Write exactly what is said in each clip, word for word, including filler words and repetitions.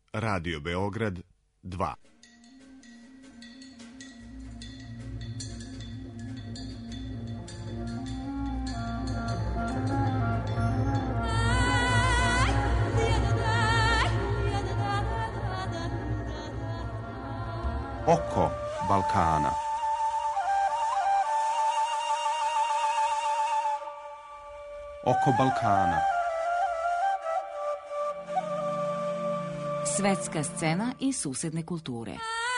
Radio Beograd dva. Oko Balkana. Oko Balkana. Svetska scena i susedne kulture.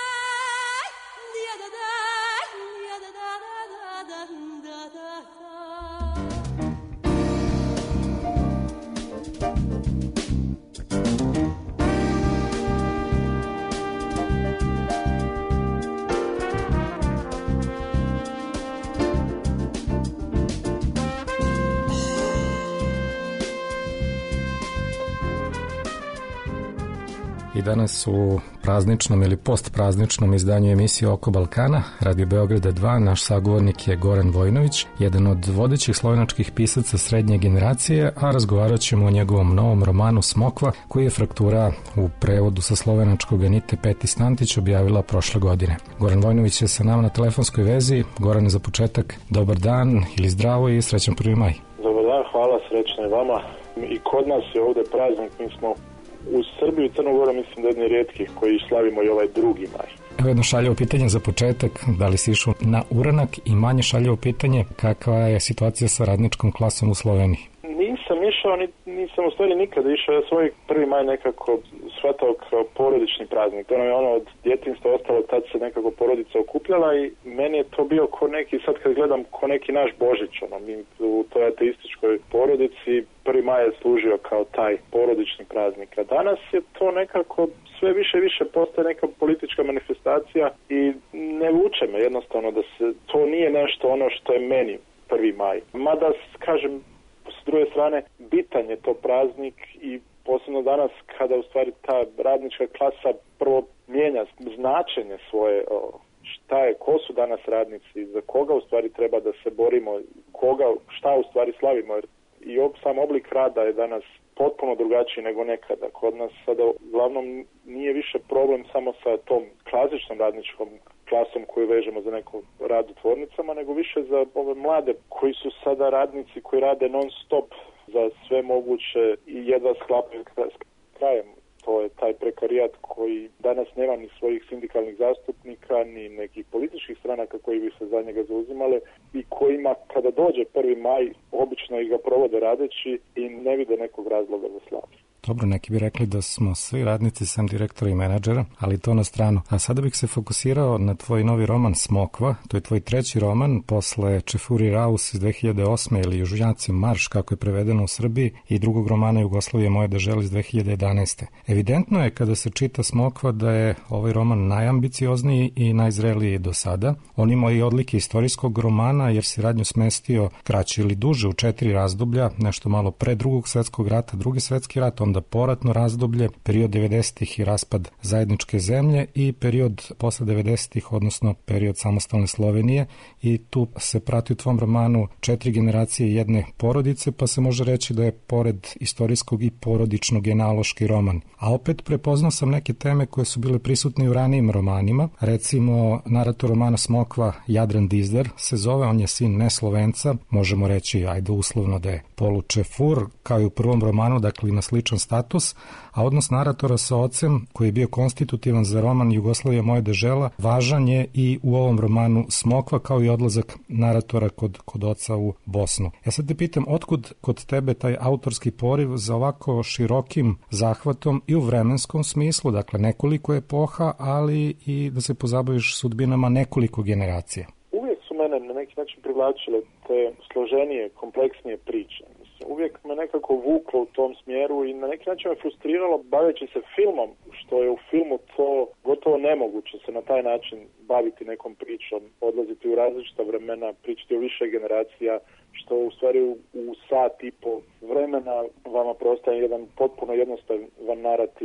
I danas u prazničnom ili postprazničnom izdanju emisije Oko Balkana, Radio Beograda dva, naš sagovornik je Goran Vojinović, jedan od vodećih slovenačkih pisaca srednje generacije, a razgovarat ćemo o njegovom novom romanu Smokva, koji je Fraktura u prevodu sa slovenačkog Anite Petis Stantić objavila prošle godine. Goran Vojinović je sa nama na telefonskoj vezi. Goran, za početak, dobar dan ili zdravo i srećan prvi maj. Dobar dan, hvala, srećno i vama. I kod nas je ovde praznik, mi smo u Srbiji i Crnu Goru, mislim da jedni rijetkih koji slavimo i ovaj drugi maj. Evo jedno šaljivo pitanje za početak, da li si išao na uranak, i manje šaljivo pitanje, kakva je situacija sa radničkom klasom u Sloveniji? Nisam išao, nisam u stvari nikada išao, ja svoj prvi maj nekako shvatao kao porodični praznik. To nam je ono od djetinjstva ostalo, tad se nekako porodica okupljala i meni je to bio ko neki, sad kad gledam, ko neki naš Božić, ono, mi u toj ateističkoj porodici prvi maj je služio kao taj porodični praznik. A danas je to nekako sve više i više postaje neka politička manifestacija i ne vuče me jednostavno da se, to nije nešto ono što je meni prvi maj. Mada, kažem, s druge strane, bitan je to praznik i posebno danas kada u stvari ta radnička klasa prvo mijenja značenje svoje, šta je, ko su danas radnici, za koga u stvari treba da se borimo, koga, šta u stvari slavimo, jer i sam oblik rada je danas potpuno drugačiji nego nekada. Kod nas sada uglavnom nije više problem samo sa tom klasičnom radničkom klasom koju vežemo za neku rad u tvornicama, nego više za ove mlade koji su sada radnici koji rade non stop za sve moguće i jedva sklapaju s krajem. To je taj prekarijat koji danas nema ni svojih sindikalnih zastupnika, ni nekih političkih stranaka koji bi se za njega zauzimale i kojima kada dođe prvi maj obično ih ga provode radeći i ne vide nekog razloga za slavu. Dobro, neki bi rekli da smo svi radnici sem direktora i menadžera, ali to na stranu. A sada bih se fokusirao na tvoj novi roman Smokva, to je tvoj treći roman posle Čefuri Raus iz dve hiljade osme ili Južnjaci marš, kako je prevedeno u Srbiji, i drugog romana Jugoslavije moje dežele iz dve hiljade jedanaeste. Evidentno je kada se čita Smokva da je ovaj roman najambiciozniji i najzreliji do sada. On ima i odlike istorijskog romana jer si radnju smestio kraće ili duže u četiri razdoblja, nešto malo pre drugog svetskog rata, drugi svetski rat, onda poratno razdoblje, period devedesetih i raspad zajedničke zemlje i period posle devedesetih, odnosno period samostalne Slovenije, i tu se prati u tvom romanu četiri generacije jedne porodice, pa se može reći da je pored istorijskog i porodičnog genealoški roman. A opet prepoznao sam neke teme koje su bile prisutne u ranijim romanima, recimo narator romana Smokva Jadran Dizdar se zove, on je sin ne Slovenca, možemo reći, ajde uslovno da je polučefur, kao i u prvom romanu, dakle ima sličan status, a odnos naratora sa ocem, koji je bio konstitutivan za roman Jugoslavija moje dežela, važan je i u ovom romanu Smokva, kao i odlazak naratora kod, kod oca u Bosnu. Ja sad te pitam, otkud kod tebe taj autorski poriv za ovako širokim zahvatom i u vremenskom smislu, dakle nekoliko epoha, ali i da se pozabaviš sudbinama nekoliko generacija? Uvijek su mene na neki način privlačile te složenije, kompleksnije priče. Uvijek me nekako vuklo u tom smjeru i na neki način me frustriralo baveći se filmom, što je u filmu to gotovo nemoguće se na taj način baviti nekom pričom, odlaziti u različita vremena, pričati o više generacija, što u stvari u, u sat i po vremena vama prostaje jedan potpuno jednostavan narativ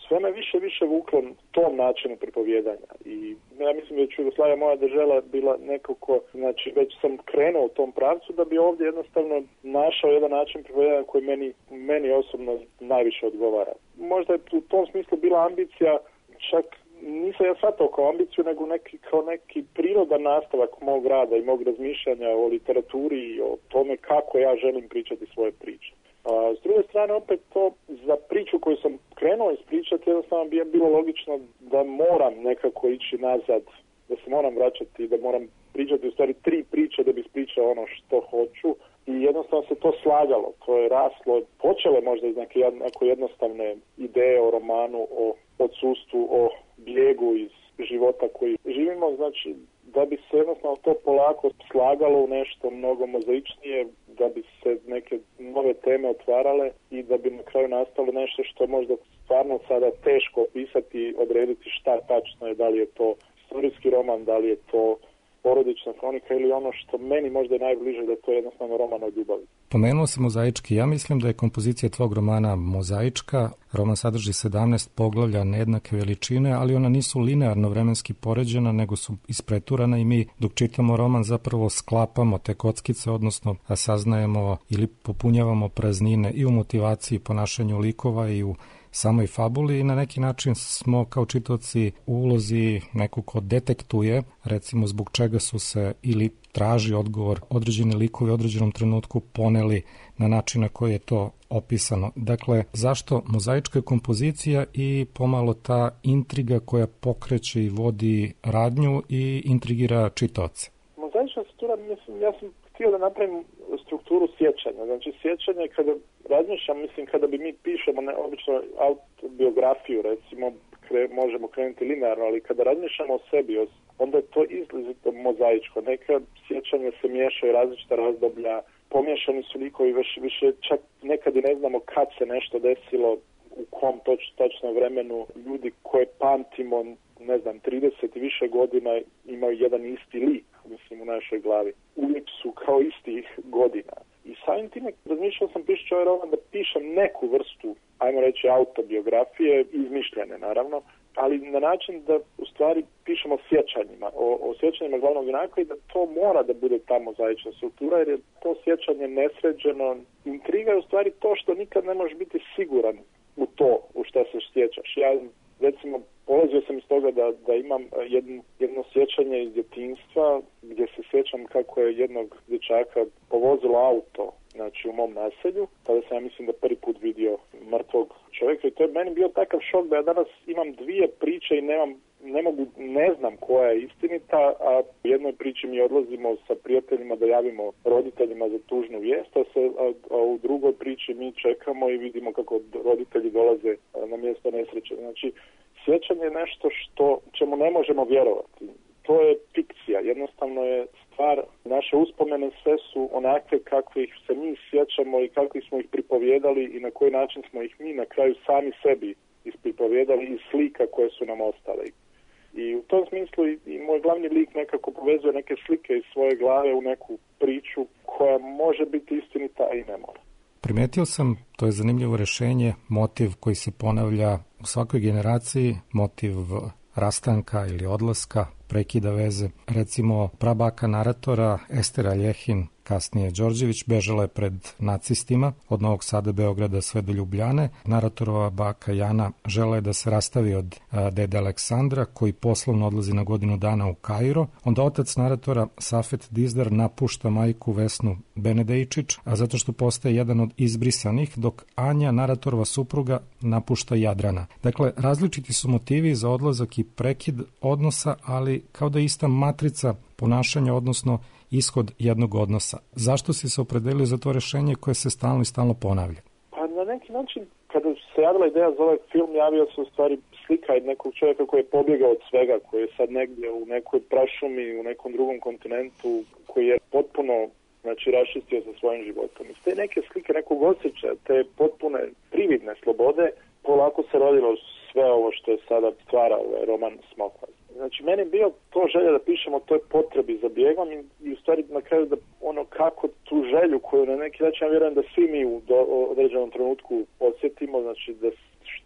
sve me više više vuklo tom načinu pripovjedanja. I ja mislim da je Jugoslavija moja država bila nekako, znači već sam krenuo u tom pravcu da bi ovdje jednostavno našao jedan način pripovjedanja koji meni, meni osobno najviše odgovara. Možda je u tom smislu bila ambicija, čak nisam ja shvatao kao ambiciju, nego neki, kao neki prirodan nastavak mog rada i mog razmišljanja o literaturi i o tome kako ja želim pričati svoje priče. A, s druge strane, opet to za priču koju sam krenuo ispričati, jednostavno bi je bilo logično da moram nekako ići nazad, da se moram vraćati, da moram pričati u stvari tri priče da bi ispričao ono što hoću. I jednostavno se to slagalo, to je raslo, počelo možda iz neke jako jednostavne ideje o romanu, o odsustvu, o bijegu iz života koji živimo, znači da bi se jednostavno to polako slagalo u nešto mnogo mozaičnije, da bi se neke nove teme otvarale i da bi na kraju nastalo nešto što možda stvarno sada teško opisati i odrediti šta tačno je, da li je to istorijski roman, da li je to porodična kronika ili ono što meni možda je najbliže, da je to jednostavno roman o ljubavi. Pomenuo sam mozaički, ja mislim da je kompozicija tvog romana mozaička. Roman sadrži sedamnaest poglavlja nejednake veličine, ali ona nisu linearno vremenski poređena, nego su ispreturana i mi dok čitamo roman zapravo sklapamo te kockice, odnosno saznajemo ili popunjavamo praznine i u motivaciji, ponašanju likova i u samoj fabuli i na neki način smo kao čitaoci u ulozi neko ko detektuje, recimo zbog čega su se ili traži odgovor određeni likovi u određenom trenutku poneli na način na koji je to opisano. Dakle, zašto mozaička kompozicija i pomalo ta intriga koja pokreće i vodi radnju i intrigira čitaoce? Mozaična struktura, mislim, ja sam htio da napravim strukturu sjećanja. Znači, sjećanje kada razmišljam, mislim, kada bi mi pišemo ne, obično autobiografiju, recimo, kre, možemo krenuti linearno, ali kada razmišljamo o sebi, onda je to izrazito mozaičko. Neka sjećanja se miješaju različita razdoblja, pomiješani su likovi više, više, čak nekad i ne znamo kad se nešto desilo, u kom toč, točno vremenu. Ljudi koje pamtimo, ne znam, trideset i više godina imaju jedan isti lik, mislim, u našoj glavi. Uvijek su kao istih godina. I samim time razmišljao sam pišući ovaj roman da pišem neku vrstu, ajmo reći, autobiografije, izmišljene naravno, ali na način da u stvari pišemo o sjećanjima, o, o sjećanjima glavnog junaka i da to mora da bude ta mozaična struktura, jer je to sjećanje nesređeno. Intriga je u stvari to što nikad ne možeš biti siguran u to u što se sjećaš. Ja, recimo, polazio sam iz toga da, da imam jedno, jedno sjećanje iz djetinjstva gdje se sjećam kako je jednog dječaka povozilo auto, znači u mom naselju, tada sam, ja mislim, da prvi put vidio mrtvog čovjeka i to je meni bio takav šok da ja danas imam dvije priče i nemam, ne mogu, ne znam koja je istinita, a u jednoj priči mi odlazimo sa prijateljima da javimo roditeljima za tužnu vijest, a, se, a, a u drugoj priči mi čekamo i vidimo kako roditelji dolaze na mjesto nesreće. Znači, sjećanje je nešto što čemu ne možemo vjerovati. To je fikcija, jednostavno je stvar, naše uspomene sve su onakve kakvih se mi sjećamo i kakvih smo ih pripovjedali i na koji način smo ih mi na kraju sami sebi ispripovjedali iz slika koje su nam ostale. I u tom smislu i, i moj glavni lik nekako povezuje neke slike iz svoje glave u neku priču koja može biti istinita, a i ne mora. Primetio sam, to je zanimljivo rješenje, motiv koji se ponavlja u svakoj generaciji, motiv rastanka ili odlaska, prekida veze. Recimo, prabaka naratora Ester Aljehin, kasnije Đorđević, bežala je pred nacistima od Novog Sada, Beograda sve do Ljubljane. Naratorova baka Jana žela je da se rastavi od a, dede Aleksandra, koji poslovno odlazi na godinu dana u Kairo. Onda otac naratora Safet Dizdar napušta majku Vesnu Benedejčić, a zato što postaje jedan od izbrisanih, dok Anja, naratorova supruga, napušta Jadrana. Dakle, različiti su motivi za odlazak i prekid odnosa, ali kao da je ista matrica ponašanja, odnosno ishod jednog odnosa. Zašto si se opredelio za to rješenje koje se stalno i stalno ponavlja? Pa na neki način, kada se javila ideja za ovaj film, javio se u stvari slika nekog čovjeka koji je pobjegao od svega, koji je sad negdje u nekoj prašumi, u nekom drugom kontinentu, koji je potpuno, znači, raščistio sa svojim životom. Iz te neke slike, nekog osjećaja, te potpune prividne slobode, polako se rodilo sve ovo što je sada stvara ovaj roman Smokva. Znači, meni je bio to želja da pišemo o toj potrebi za bijegom i, i u stvari na kraju da ono kako tu želju koju na neki način ja vjerujem da svi mi u do, određenom trenutku osjetimo, znači da što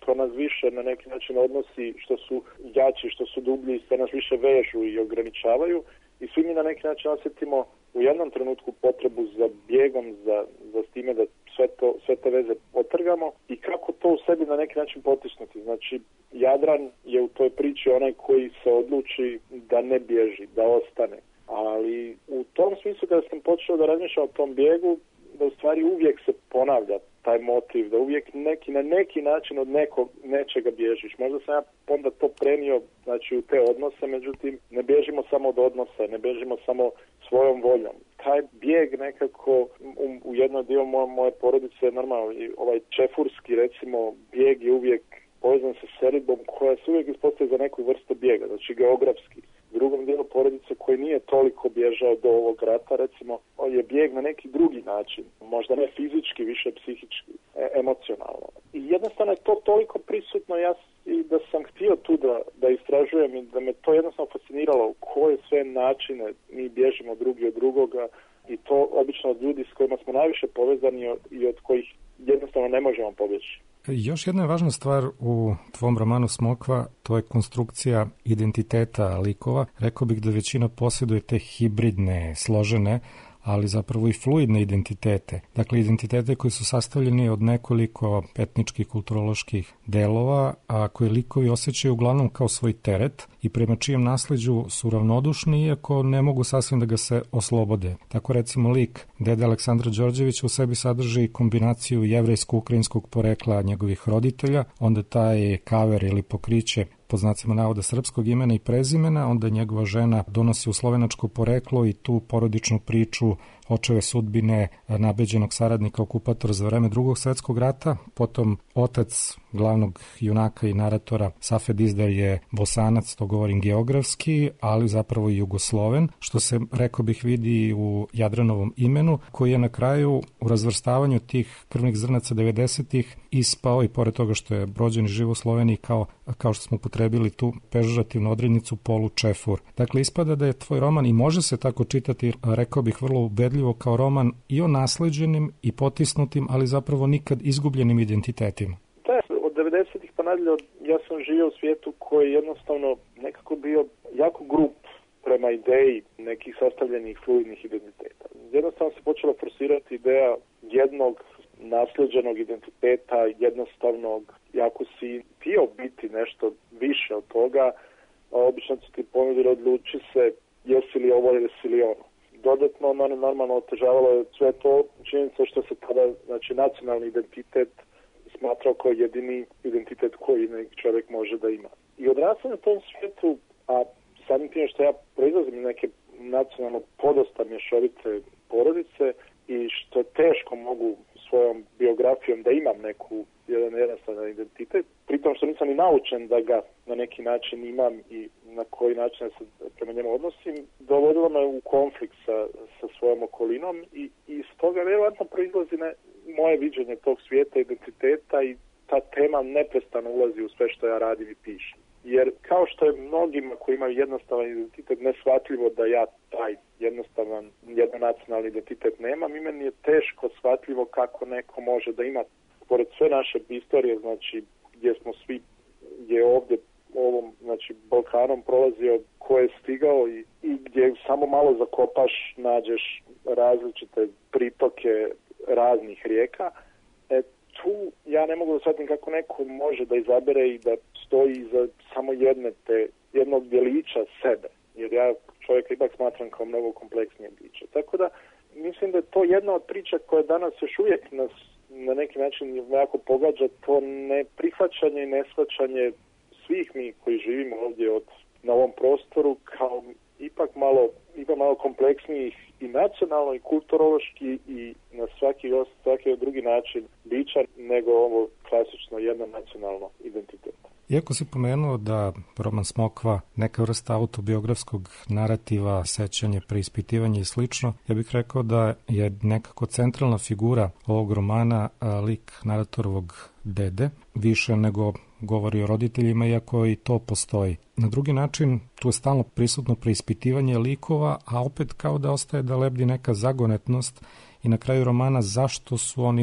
što nas više na neki način odnosi, što su jači, što su dublji, što nas više vežu i ograničavaju i svi mi na neki način osjetimo u jednom trenutku potrebu za bijegom, za, za s time da sve, to, sve te veze otrgamo i kako to u sebi na neki način potisnuti. Znači, Jadran je u toj priči onaj koji se odluči da ne bježi, da ostane. Ali u tom smislu kada sam počeo da razmišljam o tom bijegu, da u stvari uvijek se ponavlja taj motiv, da uvijek neki, na neki način od nekog nečega bježiš. Možda sam ja onda to prenio znači, u te odnose, međutim ne bježimo samo od odnosa, ne bježimo samo svojom voljom. Taj bijeg nekako u, u jednom dio moje, moje porodice je normalno, i ovaj čefurski recimo bijeg je uvijek povezan sa selidbom koja se uvijek ispostavi za neku vrstu bijega, znači geografski. U drugom dijelu porodice koji nije toliko bježao do ovog rata, recimo, je bijeg na neki drugi način, možda ne fizički, više psihički, e, emocionalno. I jednostavno je to toliko prisutno ja i da sam htio tu da, da istražujem i da me to jednostavno fasciniralo u koje sve načine mi bježimo drugi od drugoga i to obično od ljudi s kojima smo najviše povezani i od kojih jednostavno ne možemo pobjeći. Još jedna je važna stvar u tvom romanu Smokva, to je konstrukcija identiteta likova. Rekao bih da većina posjeduje te hibridne, složene, ali zapravo i fluidne identitete. Dakle, identitete koji su sastavljeni od nekoliko etničkih, kulturoloških delova, a koje likovi osjećaju uglavnom kao svoj teret i prema čijem nasleđu su ravnodušni, iako ne mogu sasvim da ga se oslobode. Tako recimo lik dede Aleksandra Đorđevića u sebi sadrži kombinaciju jevrejsko-ukrajinskog porekla njegovih roditelja, onda taj kaver ili pokriće pod znacima navoda srpskog imena i prezimena, onda njegova žena donosi u slovenačko poreklo i tu porodičnu priču očeve sudbine nabeđenog saradnika okupatora za vreme Drugog svjetskog rata, potom otac glavnog junaka i naratora Safet Dizdar je Bosanac, to govorim geografski, ali zapravo i Jugosloven, što se, rekao bih, vidi u Jadranovom imenu, koji je na kraju u razvrstavanju tih krvnih zrnaca devedesetih ispao i pored toga što je rođen i živo u Sloveniji kao, kao što smo potrebili tu pežorativnu odrednicu polu čefur. Dakle, ispada da je tvoj roman i može se tako čitati, rekao bih, vrlo ubedljivo kao roman i o nasleđenim i potisnutim, ali zapravo nikad izgubljenim identitetima. Da, od devedesetih pa nadalje ja sam živio u svijetu koji je jednostavno nekako bio jako grup prema ideji nekih sastavljenih fluidnih identiteta. Jednostavno se počela forsirati ideja jednog nasleđenog identiteta, jednostavnog, jako si htio biti nešto više od toga, obično su ti ponudili odluči se jesi li ovo ili jesi li ono. Dodatno normalno otežavalo je sve to činjenica što se tada, znači, nacionalni identitet smatrao kao jedini identitet koji neki čovjek može da ima. I odrastao na tom svijetu, a samim tim što ja proizlazim iz neke nacionalno podosta mješovite porodice i što teško mogu svojom biografijom da imam neku jedan jednostavan identitet, pritom što nisam ni naučen da ga na neki način imam i na koji način se prema njemu odnosim, dovodilo me u konflikt sa, sa svojom okolinom i, i stoga vjerojatno proizlazi ne, moje viđenje tog svijeta, identiteta i ta tema neprestano ulazi u sve što ja radim i pišem. Jer kao što je mnogima koji imaju jednostavan identitet neshvatljivo da ja taj jednostavan jednonacionalni identitet nemam, i meni je teško shvatljivo kako neko može da ima, pored sve naše istorije, znači gdje smo svi, gdje je ovdje ovom, znači Balkanom prolazio, ko je stigao i, i gdje samo malo zakopaš, nađeš različite pritoke raznih rijeka, e, tu ja ne mogu da shvatim kako neko može da izabere i da stoji iza samo jedne te, jednog djelića sebe, jer ja čovjeka ipak smatram kao mnogo kompleksnije biće. Tako da mislim da je to jedna od priča koja danas još uvijek nas na neki način jako pogađa, to neprihvaćanje i neshvaćanje svih mi koji živimo ovdje od, na ovom prostoru kao ipak malo, ipak malo kompleksnijih i nacionalno i kulturološki i na svaki, svaki drugi način bića nego ovo klasično jedno nacionalno identitet. Iako si pomenuo da roman Smokva neka vrsta autobiografskog narativa, sećanje, preispitivanje i slično, ja bih rekao da je nekako centralna figura ovog romana lik naratorovog dede, više nego govori o roditeljima, iako i to postoji. Na drugi način, tu je stalno prisutno preispitivanje likova, a opet kao da ostaje da lebdi neka zagonetnost i na kraju romana zašto su oni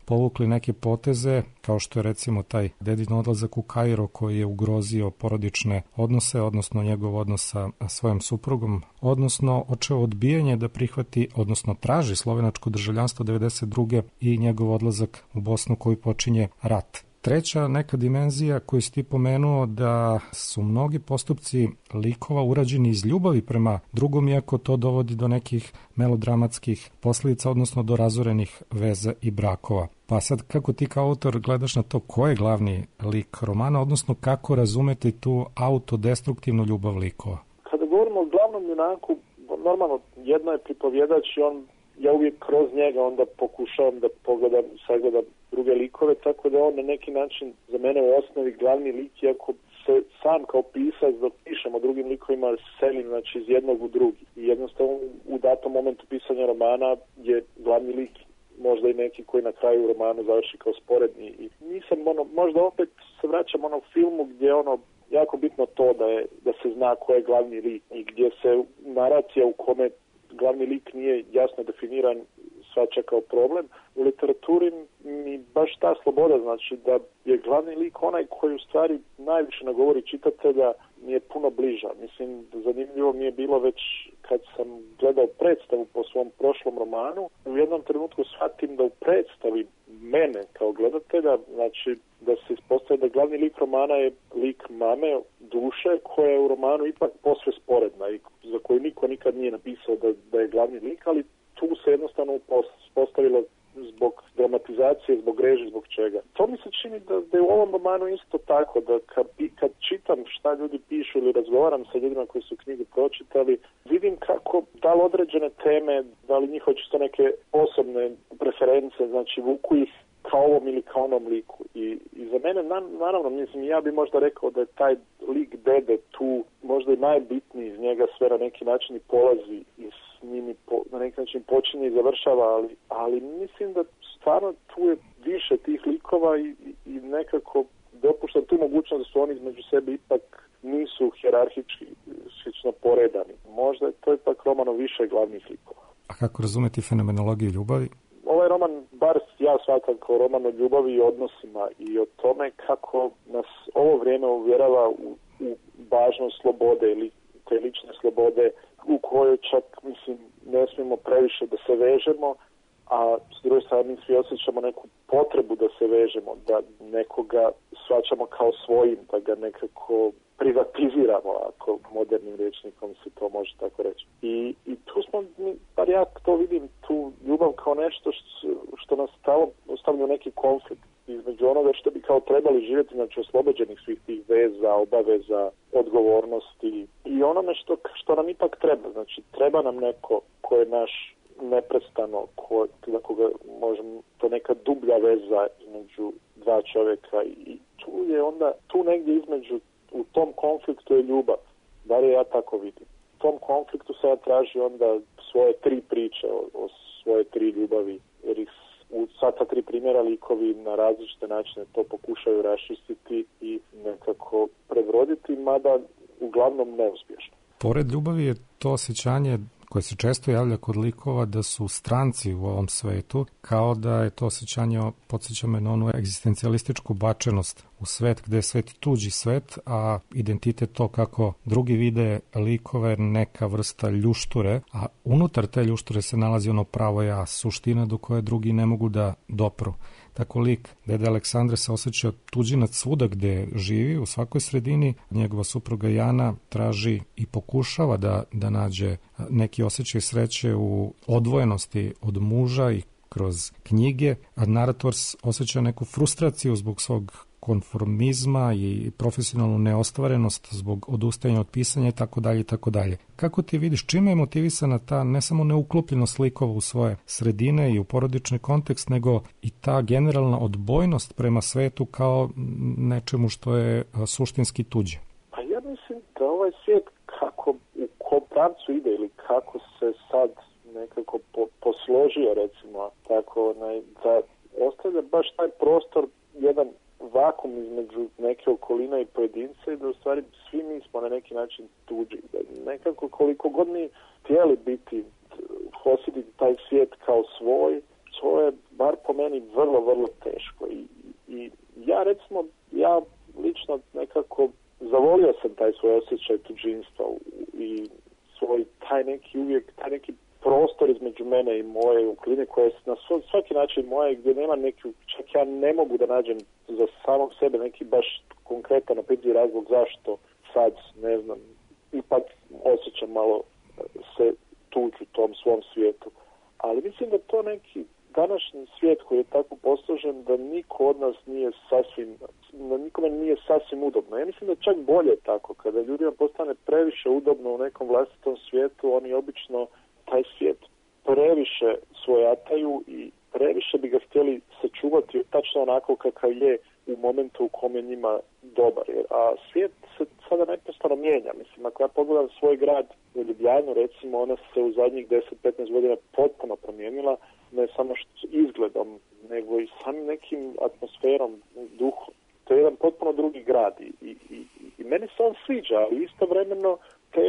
povukli neke poteze, kao što je recimo taj dedin odlazak u Kairo koji je ugrozio porodične odnose, odnosno njegov odnos sa svojom suprugom, odnosno očeo odbijanje da prihvati, odnosno traži slovenačko državljanstvo devedeset druge i njegov odlazak u Bosnu koji počinje rat. Treća neka dimenzija koju si ti pomenuo da su mnogi postupci likova urađeni iz ljubavi prema drugom, iako to dovodi do nekih melodramatskih posljedica, odnosno do razorenih veza i brakova. Pa sad, kako ti kao autor gledaš na to ko je glavni lik romana, odnosno kako razumeti tu autodestruktivnu ljubav likova? Kada govorimo o glavnom junaku, normalno jedno je pripovjedač i on, ja uvijek kroz njega onda pokušavam da pogledam, sagledam druge likove, tako da on na neki način za mene u osnovi glavni lik, iako se sam kao pisac dok pišem o drugim likovima selim, znači iz jednog u drugi. I jednostavno u datom momentu pisanja romana je glavni lik možda i neki koji na kraju romanu završi kao sporedni. I nisam ono, možda opet se vraćam ono filmu gdje ono jako bitno to da je da se zna ko je glavni lik i gdje se naracija u kome glavni lik nije jasno definiran svača kao problem. U literaturi mi baš ta sloboda, znači da je glavni lik onaj koji u stvari najviše nagovori čitatelja, mi je puno bliža. Mislim, zanimljivo mi je bilo već kad sam gledao predstavu po svom prošlom romanu, u jednom trenutku shvatim da u predstavi mene kao gledatelja, znači da se ispostavlja da glavni lik romana je lik mame, duše, koja je u romanu ipak posve sporedna i za koju niko nikad nije napisao da, da je glavni lik, ali tu se jednostavno postavilo zbog dramatizacije, zbog reži, zbog čega. To mi se čini da, da je u ovom romanu isto tako, da kad, kad čitam šta ljudi pišu ili razgovaram sa ljudima koji su knjigu pročitali, vidim kako da li određene teme, da li njih očisto neke osobne preference, znači vuku ih kao ovom ili kao onom liku. I, i za mene, na, naravno, mislim, ja bi možda rekao da je taj lik dede tu možda i najbitniji, iz njega sve na neki način i polazi i s njimi po, na neki način počinje i završava, ali, ali mislim da stvarno tu je više tih likova i, i nekako dopuštam tu mogućnost da su oni između sebe ipak nisu hijerarhički slično poredani. Možda je to ipak romano više glavnih likova. A kako razumeti fenomenologiju ljubavi? Ovaj roman, bar ja shvatam kao roman o ljubavi i odnosima i o tome kako nas ovo vrijeme uvjerava u, u važnost slobode ili te lične slobode u kojoj čak, mislim, ne smijemo previše da se vežemo, a s druge strane mi svi osjećamo neku potrebu da se vežemo, da nekoga shvaćamo kao svojim, da ga nekako privatiziramo, ako modernim rječnikom se to može tako reći. I, i tu smo, bar ja to vidim, tu ljubav kao nešto što, što nas stalo ostavlja u neki konflikt između onoga što bi kao trebali živjeti, znači oslobođenih svih tih veza, obaveza, odgovornosti i onome što, što nam ipak treba. Znači, treba nam neko ko je naš neprestano, ko, za koga možemo, to neka dublja veza između dva čovjeka i tu je onda, tu negdje između, u tom konfliktu je ljubav, da li ja tako vidim. U tom konfliktu se ja traži onda svoje tri priče o, o svoje tri ljubavi, jer ih u sva ta tri primjera likovi na različite načine to pokušaju raščistiti i nekako prebroditi, mada uglavnom neuspješno. Pored ljubavi je to osjećanje koje se često javlja kod likova da su stranci u ovom svetu, kao da je to osjećanje, podsjeća me na onu egzistencijalističku bačenost u svet, gde je svet tuđi svet, a identitet to kako drugi vide likove neka vrsta ljušture, a unutar te ljušture se nalazi ono pravo ja, suština do koje drugi ne mogu da dopru. Tako lik dede Aleksandre se osjeća tuđinac svuda gde živi, u svakoj sredini. Njegova supruga Jana traži i pokušava da, da nađe neki osjećaj sreće u odvojenosti od muža i kroz knjige, a narator osjeća neku frustraciju zbog svog konformizma i profesionalnu neostvarenost zbog odustajanja od pisanja i tako dalje i tako dalje. Kako ti vidiš, čime je motivisana ta ne samo neuklopljenost likova u svoje sredine i u porodični kontekst, nego i ta generalna odbojnost prema svetu kao nečemu što je suštinski tuđe? Pa ja mislim da ovaj svijet kako u kom pravcu ide ili kako se sad nekako po, posložio, recimo, tako onaj, da ostavlja baš taj prostor, jedan vakum između neke okoline i pojedince i da u stvari svi mi smo na neki način tuđi. Nekako koliko god mi htjeli biti, osjetiti taj svijet kao svoj, to je bar po meni vrlo, vrlo teško. I, i ja recimo, ja lično nekako zavolio sam taj svoj osjećaj tuđinstva i svoj taj neki uvijek, taj neki prostor između mene i moje okoline koja je na svaki način moje, gdje nema neki, čak ja ne mogu da nađem za samog sebe neki baš konkretan opipljiv razlog zašto sad, ne znam, ipak osjećam malo se tući u tom svom svijetu. Ali mislim da to neki današnji svijet koji je tako posložen da niko od nas nije sasvim, da nikome nije sasvim udobno. Ja mislim da čak bolje tako, kada ljudima postane previše udobno u nekom vlastitom svijetu, oni obično taj svijet previše svojataju i previše bi ga htjeli sačuvati tačno onako kakav je u momentu u kom je njima dobar. A svijet se sada neprestano mijenja. Mislim, ako ja pogledam svoj grad u Ljubljanu, recimo, ona se u zadnjih deset do petnaest godina potpuno promijenila, ne samo što izgledom, nego i samim nekim atmosferom, duhom. To je jedan potpuno drugi grad i, i, i, i meni se on sviđa, ali istovremeno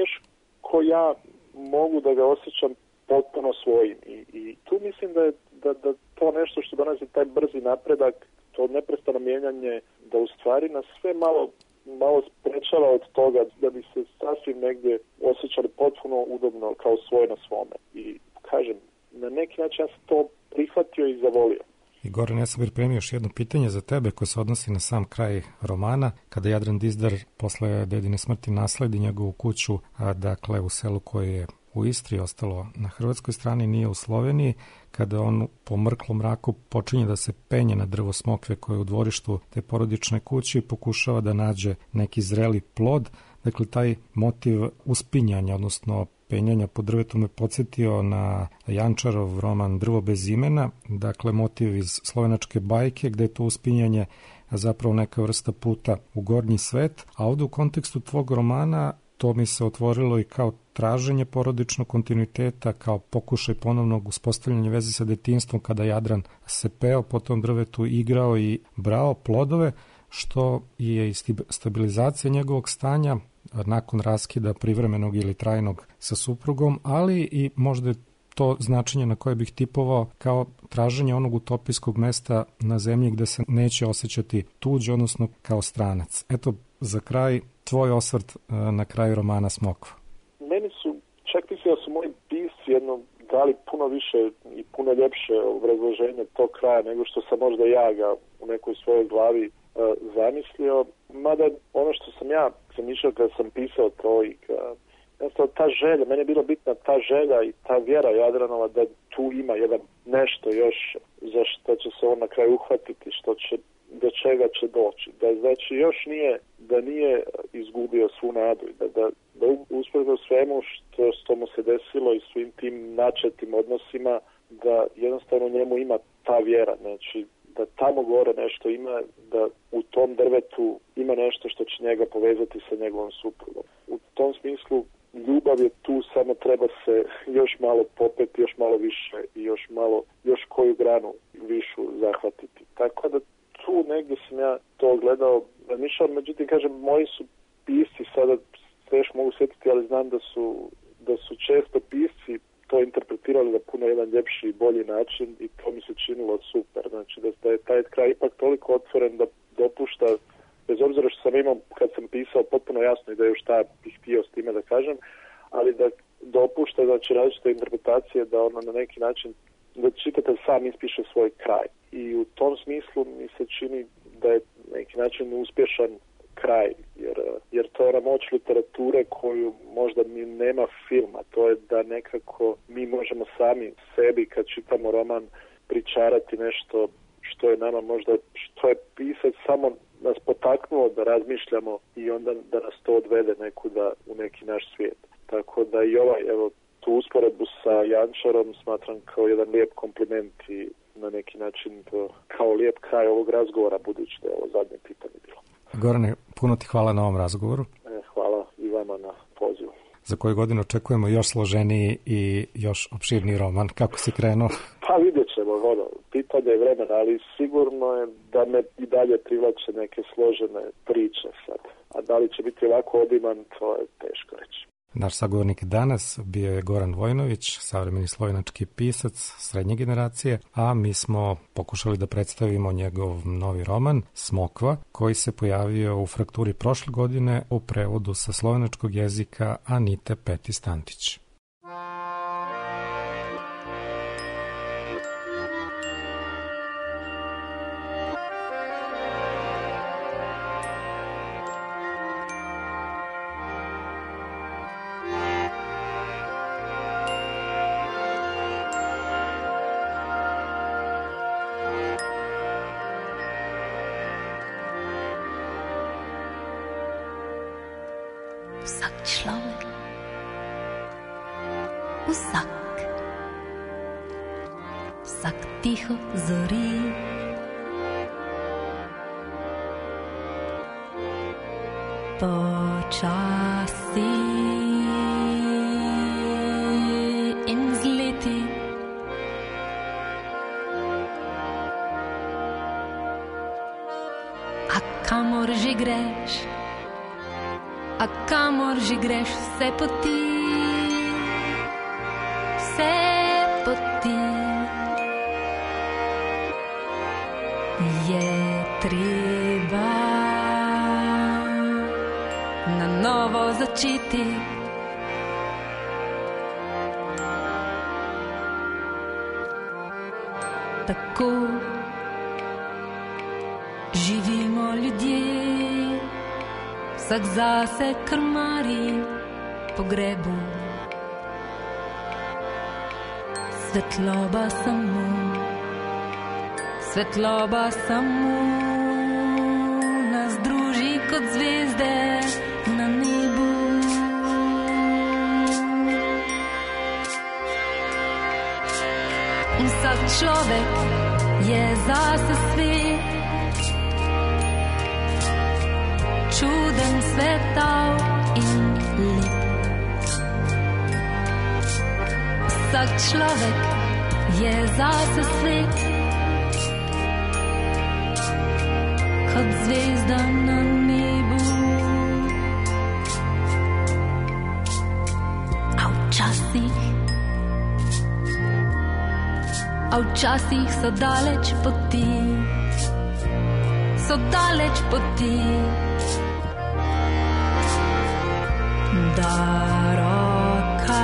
teško ja mogu da ga osjećam potpuno svojim. I, i tu mislim da je da, da to nešto što donosi taj brzi napredak, to neprestano mijenjanje, da u stvari nas sve malo, malo sprečava od toga da bi se sasvim negdje osjećali potpuno udobno kao svoj na svome. I kažem, na neki način ja sam to prihvatio i zavolio. I Goran, ja sam pripremio još jedno pitanje za tebe koje se odnosi na sam kraj romana, kada Jadran Dizdar posle dedine smrti nasledi njegovu kuću, a dakle u selu koje je u Istri ostalo na hrvatskoj strani, nije u Sloveniji, kada on po mrklom mraku počinje da se penje na drvo smokve koje je u dvorištu te porodične kuće i pokušava da nađe neki zreli plod. Dakle, taj motiv uspinjanja, odnosno penjanja po drvetu me podsjetio na Jančarov roman Drvo bez imena, dakle motiv iz slovenačke bajke gde je to uspinjanje zapravo neka vrsta puta u gornji svet, a ovdje u kontekstu tvog romana to mi se otvorilo i kao traženje porodičnog kontinuiteta, kao pokušaj ponovnog uspostavljanja veze sa detinjstvom kada Jadran se peo po tom drvetu, igrao i brao plodove, što je i stabilizacija njegovog stanja nakon raskida privremenog ili trajnog sa suprugom, ali i možda to značenje na koje bih tipovao kao traženje onog utopijskog mesta na zemlji gde se neće osjećati tuđ, odnosno kao stranac. Eto, za kraj, tvoj osvrt na kraju romana Smokva. Meni su, čak mislim da su moji pisci jedno dali puno više i puno ljepše obrazloženje tog kraja nego što sam možda ja ga u nekoj svojoj glavi uh, zamislio. Mada ono što sam ja zamišljao kada sam pisao to i kada jednostavno ta želja, meni je bilo bitna ta želja i ta vjera Jadranova da tu ima jedan nešto još za što će se on na kraju uhvatiti, što će, do čega će doći. Da znači još nije, da nije izgubio svu nadu, da, da, da usprkos svemu što, što mu se desilo i svim tim načetim odnosima, da jednostavno njemu ima ta vjera, znači da tamo gore nešto ima, da u tom drvetu ima nešto što će njega povezati sa njegovom suprugom. U tom smislu ljubav je tu, samo treba se još malo popeti, još malo više i još malo, još koju granu višu zahvatiti. Tako da tu negdje sam ja to gledao, razmišljam, međutim, kažem, moji su pisci, sada se još mogu sjetiti, ali znam da su, da su često pisci to interpretirali na puno jedan ljepši i bolji način i to mi se činilo super. Znači da je taj kraj ipak toliko otvoren da dopušta, bez obzira što sam imao kad sam pisao potpuno jasno ideju šta bih htio s time da kažem, ali da dopušta znači različite interpretacije, da ono na neki način, da čitatelj sam ispiše svoj kraj. I u tom smislu mi se čini da je neki način uspješan kraj, jer, jer to je ona moć literature koju možda mi nema filma. To je da nekako mi možemo sami sebi kad čitamo roman pričarati nešto što je nama možda, što je pisac samo nas potaknuo da razmišljamo i onda da nas to odvede nekuda u neki naš svijet. Tako da i ovaj, evo, tu usporedbu sa Jančarom smatram kao jedan lijep kompliment i na neki način to, kao lijep kraj ovog razgovora, budući da je ovo zadnje pitanje bilo. Gorane, puno ti hvala na ovom razgovoru. E, hvala i vama na pozivu. Za koju godinu očekujemo još složeniji i još opširniji roman. Kako si krenuo? Pa vidjet ćemo, ono, pitanje je vremena, ali sigurno je da me i dalje privlače neke složene priče sad. A da li će biti ovako obiman, to je teško reći. Naš sagovornik danas bio je Goran Vojnović, savremeni slovenački pisac srednje generacije, a mi smo pokušali da predstavimo njegov novi roman Smokva, koji se pojavio u Frakturi prošle godine u prevodu sa slovenačkog jezika Anite Petis-Tantić. Vsak človek, vsak, vsak tiho zori, počasi in zleti. A kamor že greš? A kamor že greš, vse poti, vse poti je treba na novo začeti. Tako živimo ljudje. Vsak zase krmari po grebu, svetloba samo, svetloba samo nas druži kot zvezde na nebu. Vsak človek je zase svet, čuden svetov in lep. Vsak človek je zase svet, kot zvezda na nebu. A včasih, a včasih so daleč poti, so daleč poti. Da roka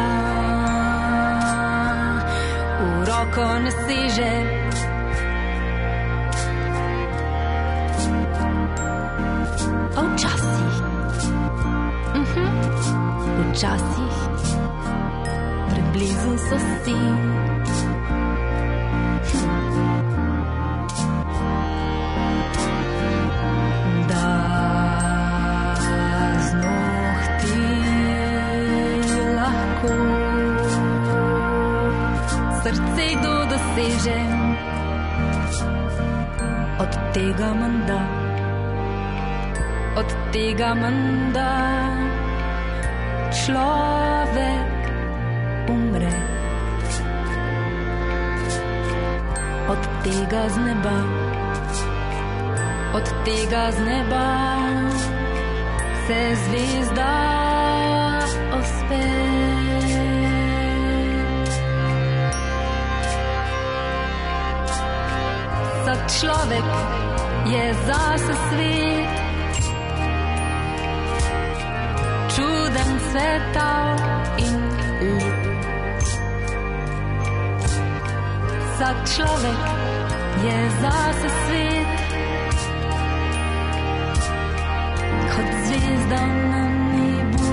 v roko ne seže, a včasih, uh-huh, včasih preblizu so si. Srce kdo doseže, od tega menda, od tega menda človek umre. Od tega z neba, od tega z neba se zvezda ospe. Vsak človek je zase svet, čuden svetov in lep. Vsak človek je zase svet, kot zvezda na nebu.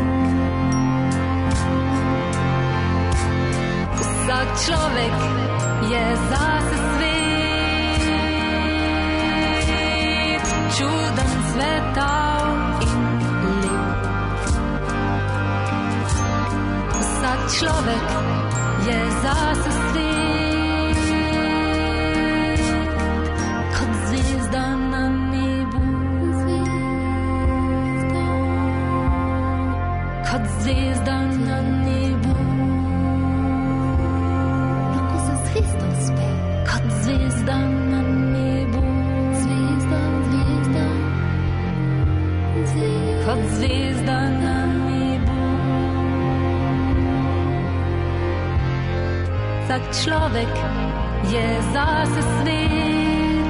Vsak človek je zase svet, čuden svetov in lep. Vsak človek je zase svet, kot zvezda na nebu. Kot zvezda na nebu. Lahko se z Hristom spe, kot zvezda na nebu. Kot zvezda na nebu. vsak človek je zase svet.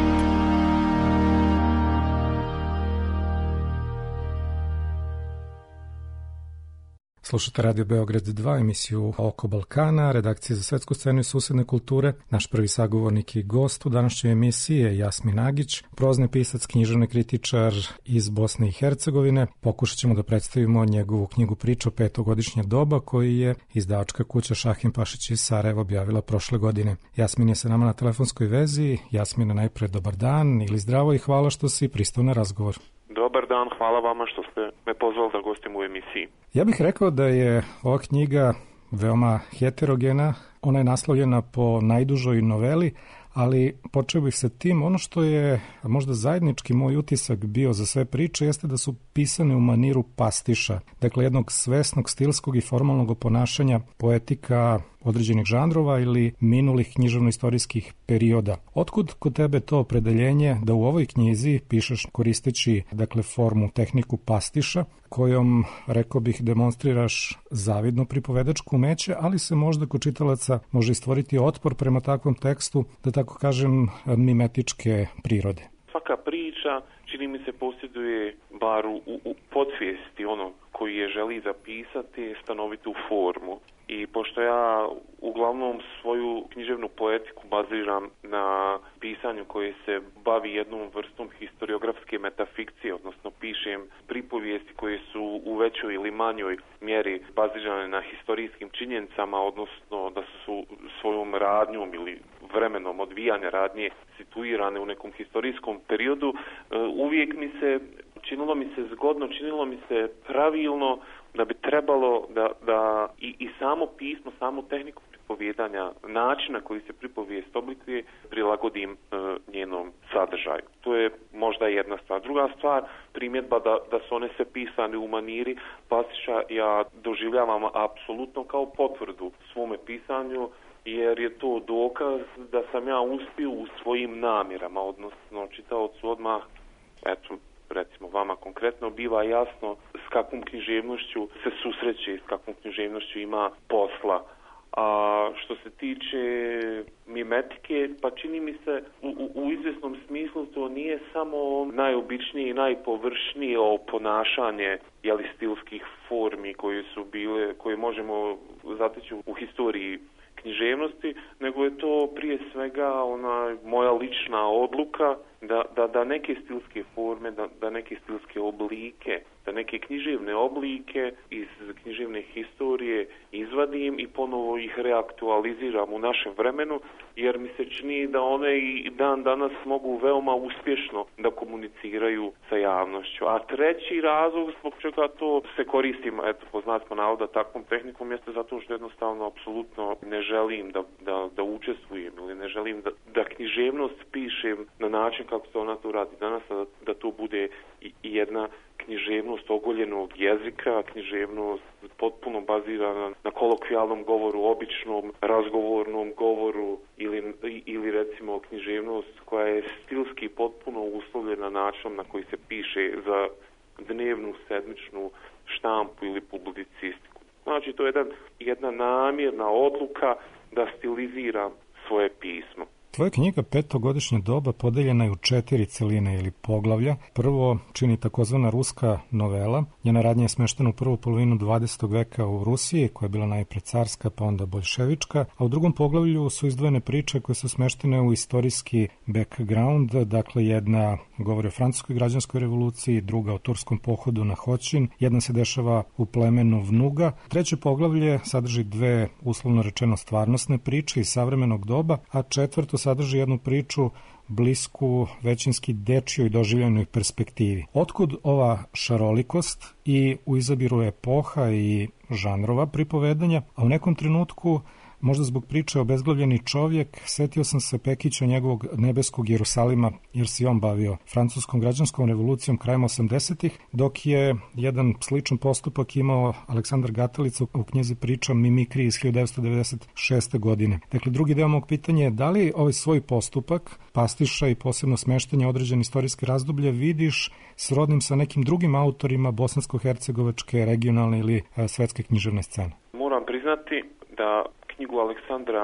Slušate Radio Beograd dva, emisiju Oko Balkana, redakcija za svetsku scenu i susedne kulture. Naš prvi sagovornik i gost u današnjoj emisiji je Jasmin Agić, prozni pisac, književni kritičar iz Bosne i Hercegovine. Pokušat ćemo da predstavimo njegovu knjigu Priča o petogodišnje doba, koju je izdavačka kuća Šahim Pašić iz Sarajeva objavila prošle godine. Jasmin je sa nama na telefonskoj vezi. Jasmine, najpre dobar dan ili zdravo i hvala što si pristao na razgovor. Dobar dan, hvala vama što ste me pozvali da gostim u emisiji. Ja bih rekao da je ova knjiga veoma heterogena, ona je naslovljena po najdužoj noveli, ali počeo bih sa tim, ono što je možda zajednički moj utisak bio za sve priče jeste da su pisane u maniru pastiša, dakle jednog svesnog stilskog i formalnog oponašanja poetika određenih žanrova ili minulih književno-istorijskih perioda. Otkud kod tebe to opredeljenje da u ovoj knjizi pišeš koristeći dakle formu, tehniku pastiša, kojom, rekao bih, demonstriraš zavidno pripovedačko umeće, ali se možda kod čitalaca može stvoriti otpor prema takvom tekstu, da tako kažem, mimetičke prirode? Svaka priča, čini mi se, posjeduje bar u, u podsvijesti ono koji je želi zapisati stanovitu formu. I pošto ja uglavnom svoju književnu poetiku baziram na pisanju koje se bavi jednom vrstom historiografske metafikcije, odnosno pišem pripovijesti koje su u većoj ili manjoj mjeri bazirane na historijskim činjenicama, odnosno da su svojom radnjom ili vremenom odvijanja radnje situirane u nekom historijskom periodu, uvijek mi se činilo mi se zgodno, činilo mi se pravilno da bi trebalo da, da i, i samo pismo, samu tehniku pripovijedanja, načina koji se pripovijest oblikuje, prilagodim e, njenom sadržaju. To je možda jedna stvar. Druga stvar, primjedba da, da su one sve pisane u maniri pastiša, ja doživljavam apsolutno kao potvrdu svome pisanju, jer je to dokaz da sam ja uspio u svojim namjerama, odnosno čitaocu odmah, eto, recimo vama konkretno, biva jasno s kakvom književnošću se susreće, s kakvom književnošću ima posla. A što se tiče mimetike, pa čini mi se u, u, u izvjesnom smislu to nije samo najobičnije i najpovršnije ponašanje jeli, stilskih formi koje su bile, koje možemo zateći u historiji književnosti, nego je to prije svega ona moja lična odluka da, da, da neke stilske forme, da, da neke stilske oblike, da neke književne oblike iz književne historije izvadim i ponovo ih reaktualiziram u našem vremenu, jer mi se čini da one i dan danas mogu veoma uspješno da komuniciraju sa javnošću. A treći razlog zbog čega to se koristim, eto, po znacima navoda takvom tehnikom, jeste zato što jednostavno apsolutno ne želim da, da, da učestvujem ili ne želim da, da književnost pišem na način kako se ona to radi danas, da, da to bude i, i jedna književnost ogoljenog jezika, književnost potpuno bazirana na kolokvijalnom govoru, običnom razgovornom govoru ili, ili recimo književnost koja je stilski potpuno uslovljena načinom na koji se piše za dnevnu, sedmičnu štampu ili publicistiku. Znači, to je jedan, jedna namjerna odluka da stiliziram svoje pismo. Tvoja knjiga Petogodišnja doba podeljena je u četiri celine ili poglavlja. Prvo čini takozvana ruska novela. Njena radnja je smeštena u prvu polovinu dvadesetog veka u Rusiji, koja je bila najpre carska, pa onda boljševička, a u drugom poglavlju su izdvojene priče koje su smeštene u istorijski background, dakle jedna govori o francuskoj građanskoj revoluciji, druga o turskom pohodu na Hoćin, jedna se dešava u plemenu Vnuga. Treće poglavlje sadrži dve, uslovno rečeno, stvarnosne priče iz savremenog doba, a četvrto sadrži jednu priču blisku većinski dečjoj doživljenoj perspektivi. Otkud ova šarolikost i u izabiru epoha i žanrova pripovedanja, a u nekom trenutku možda zbog priče Obezglavljeni čovjek, setio sam se Pekića njegovog Nebeskog Jerusalima, jer se on bavio francuskom građanskom revolucijom krajem osamdesetih, dok je jedan sličan postupak imao Aleksandar Gatalica u knjizi Priča Mimikri iz hiljadu devetsto devedeset šeste. godine. Dakle, drugi deo mog pitanja je da li ovaj svoj postupak pastiša i posebno smeštanja određene istorijske razdoblje vidiš srodnim sa nekim drugim autorima bosansko-hercegovačke, regionalne ili svetske književne scene? Moram priznati da knjigu Aleksandra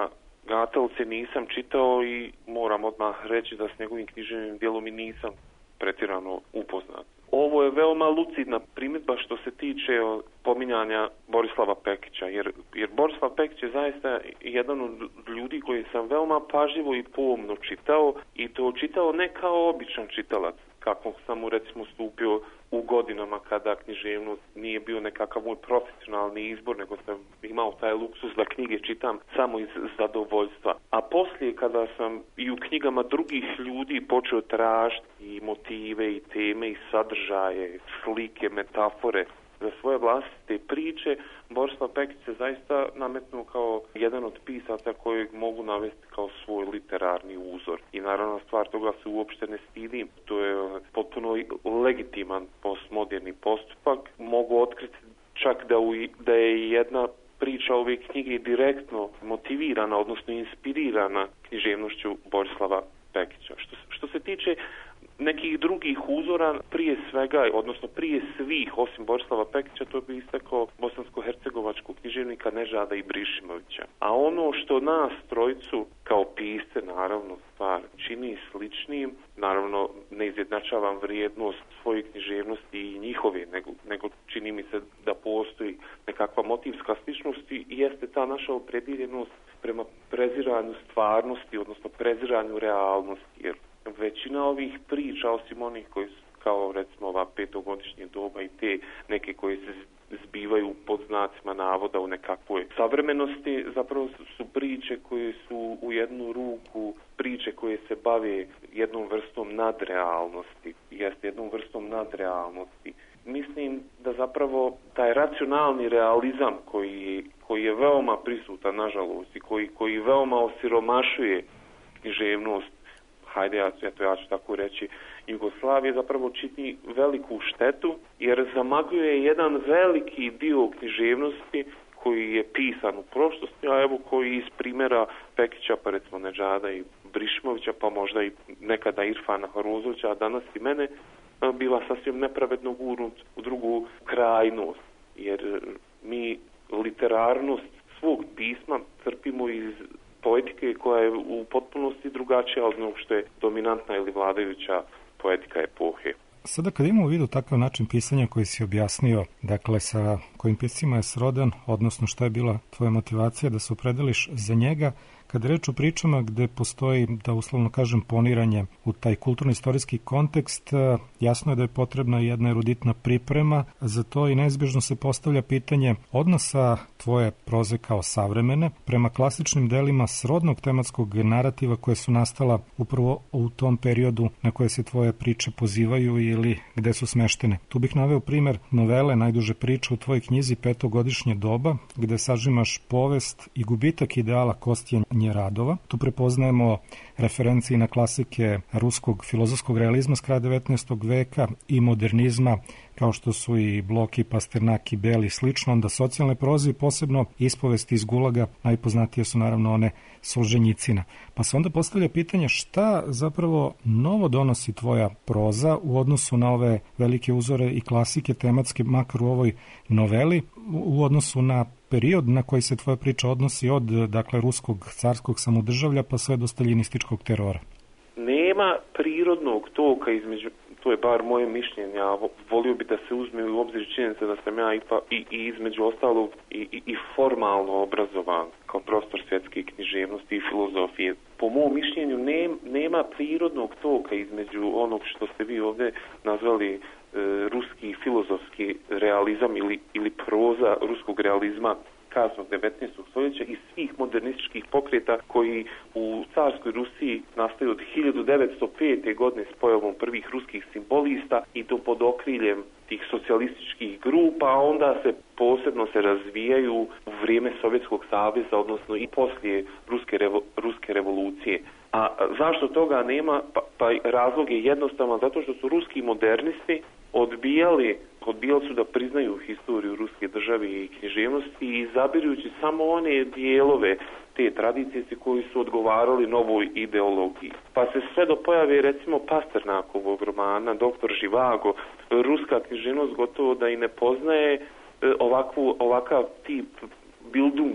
Gatavce nisam čitao i moram odmah reći da s njegovim književnim djelom i nisam pretjerano upoznat. Ovo je veoma lucidna primjedba što se tiče pominjanja Borislava Pekića, jer, jer Borislav Pekić je zaista jedan od ljudi koji sam veoma pažljivo i pomno čitao i to čitao ne kao običan čitalac, kako sam mu recimo stupio u godinama kada književnost nije bio nekakav moj profesionalni izbor, nego sam imao taj luksus da knjige čitam samo iz zadovoljstva. A poslije kada sam i u knjigama drugih ljudi počeo tražiti i motive i teme i sadržaje, slike, metafore za svoje vlastite priče, Borislav Pekić se zaista nametnuo kao jedan od pisaca kojeg mogu navesti kao svoj literarni uzor. I naravno stvar toga se uopšte ne stidim. To je potpuno legitiman postmoderni postupak. Mogu otkriti čak da, u, da je jedna priča ove knjige direktno motivirana, odnosno inspirirana književnošću Borislava Pekića. Što, što se tiče nekih drugih uzora, prije svega, odnosno prije svih, osim Borislava Pekića, to bi istakao bosansko-hercegovačkog književnika Nežada Ibrišimovića. A ono što nas trojicu, kao pisce, naravno, stvar čini sličnim, naravno ne izjednačavam vrijednost svoje književnosti i njihove, nego, nego čini mi se da postoji nekakva motivska sličnost i jeste ta naša opredjeljenost prema preziranju stvarnosti, odnosno preziranju realnosti, jer većina ovih priča, osim onih koji su kao recimo ova petogodišnje doba i te neke koje se zbivaju pod znacima navoda u nekakvoj savremenosti, zapravo su priče koje su u jednu ruku priče koje se bave jednom vrstom nadrealnosti, jeste jednom vrstom nadrealnosti. Mislim da zapravo taj racionalni realizam koji, koji je veoma prisutan, nažalost, i koji, koji veoma osiromašuje književnost, hajde, ja, ja, to ja ću tako reći, Jugoslavije, zapravo čini veliku štetu, jer zamagljuje jedan veliki dio književnosti koji je pisan u prošlosti, a evo koji iz primjera Pekića, pa recimo Nežada i Brišmovića, pa možda i nekada Irfana Horozovića, a danas i mene, bila sasvim nepravedno gurnut u drugu krajnost, jer mi literarnost svog pisma crpimo iz poetike koja je u potpunosti drugačija od onog što je dominantna ili vladajuća poetika epohe. Sada kad imamo u vidu takav način pisanja koji si objasnio, dakle sa kojim piscima je srodan, odnosno šta je bila tvoja motivacija da se opredeliš za njega, kad je reč o pričama gde postoji, da uslovno kažem, poniranje u taj kulturno-istorijski kontekst, jasno je da je potrebna jedna eruditna priprema, za to i neizbježno se postavlja pitanje odnosa tvoje proze kao savremene prema klasičnim delima srodnog tematskog narativa koje su nastala upravo u tom periodu na koje se tvoje priče pozivaju ili gde su smeštene. Tu bih naveo primer novele Najduže priče u tvojoj knjizi Petogodišnje doba, gde sažimaš povest i gubitak ideala Kostija Njeradova. Tu prepoznajemo referencije na klasike ruskog filozofskog realizma s kraja devetnaestog veka i modernizma, kao što su i Blok i Pasternak i Bel i slično, onda socijalne proze i posebno ispovesti iz Gulaga, najpoznatije su naravno one Solženjicina. Pa se onda postavlja pitanje šta zapravo novo donosi tvoja proza u odnosu na ove velike uzore i klasike tematske, makar u ovoj noveli, u odnosu na period na koji se tvoja priča odnosi od, dakle, ruskog carskog samodržavlja pa sve do staljinističkog terora. Nema prirodnog toka između, to je bar moje mišljenje, a volio bi da se uzme u obzir činjenica da sam ja ipa, i, i između ostalog i, i, i formalno obrazovan kao profesor svjetske književnosti i filozofije. Po mom mišljenju ne, nema prirodnog toka između onog što ste vi ovdje nazvali e, ruski filozofski realizam ili, ili proza ruskog realizma kasnog devetnaestog stoljeća i svih modernističkih pokreta koji u carskoj Rusiji nastaju od hiljadu devetsto pete. godine s pojavom prvih ruskih simbolista i to pod okriljem tih socijalističkih grupa, a onda se posebno se razvijaju u vrijeme Sovjetskog saveza, odnosno i poslije ruske, revo, ruske revolucije. A zašto toga nema? Pa, pa razlog je jednostavan, zato što su ruski modernisti odbijali, odbijali su da priznaju historiju ruske države i književnosti i izabirujući samo one dijelove te tradicije koji su odgovarali novoj ideologiji. Pa se sve do pojave recimo Pasternakovog romana Doktor Živago, ruska književnost gotovo da i ne poznaje ovakvu, ovakav tip Bildungs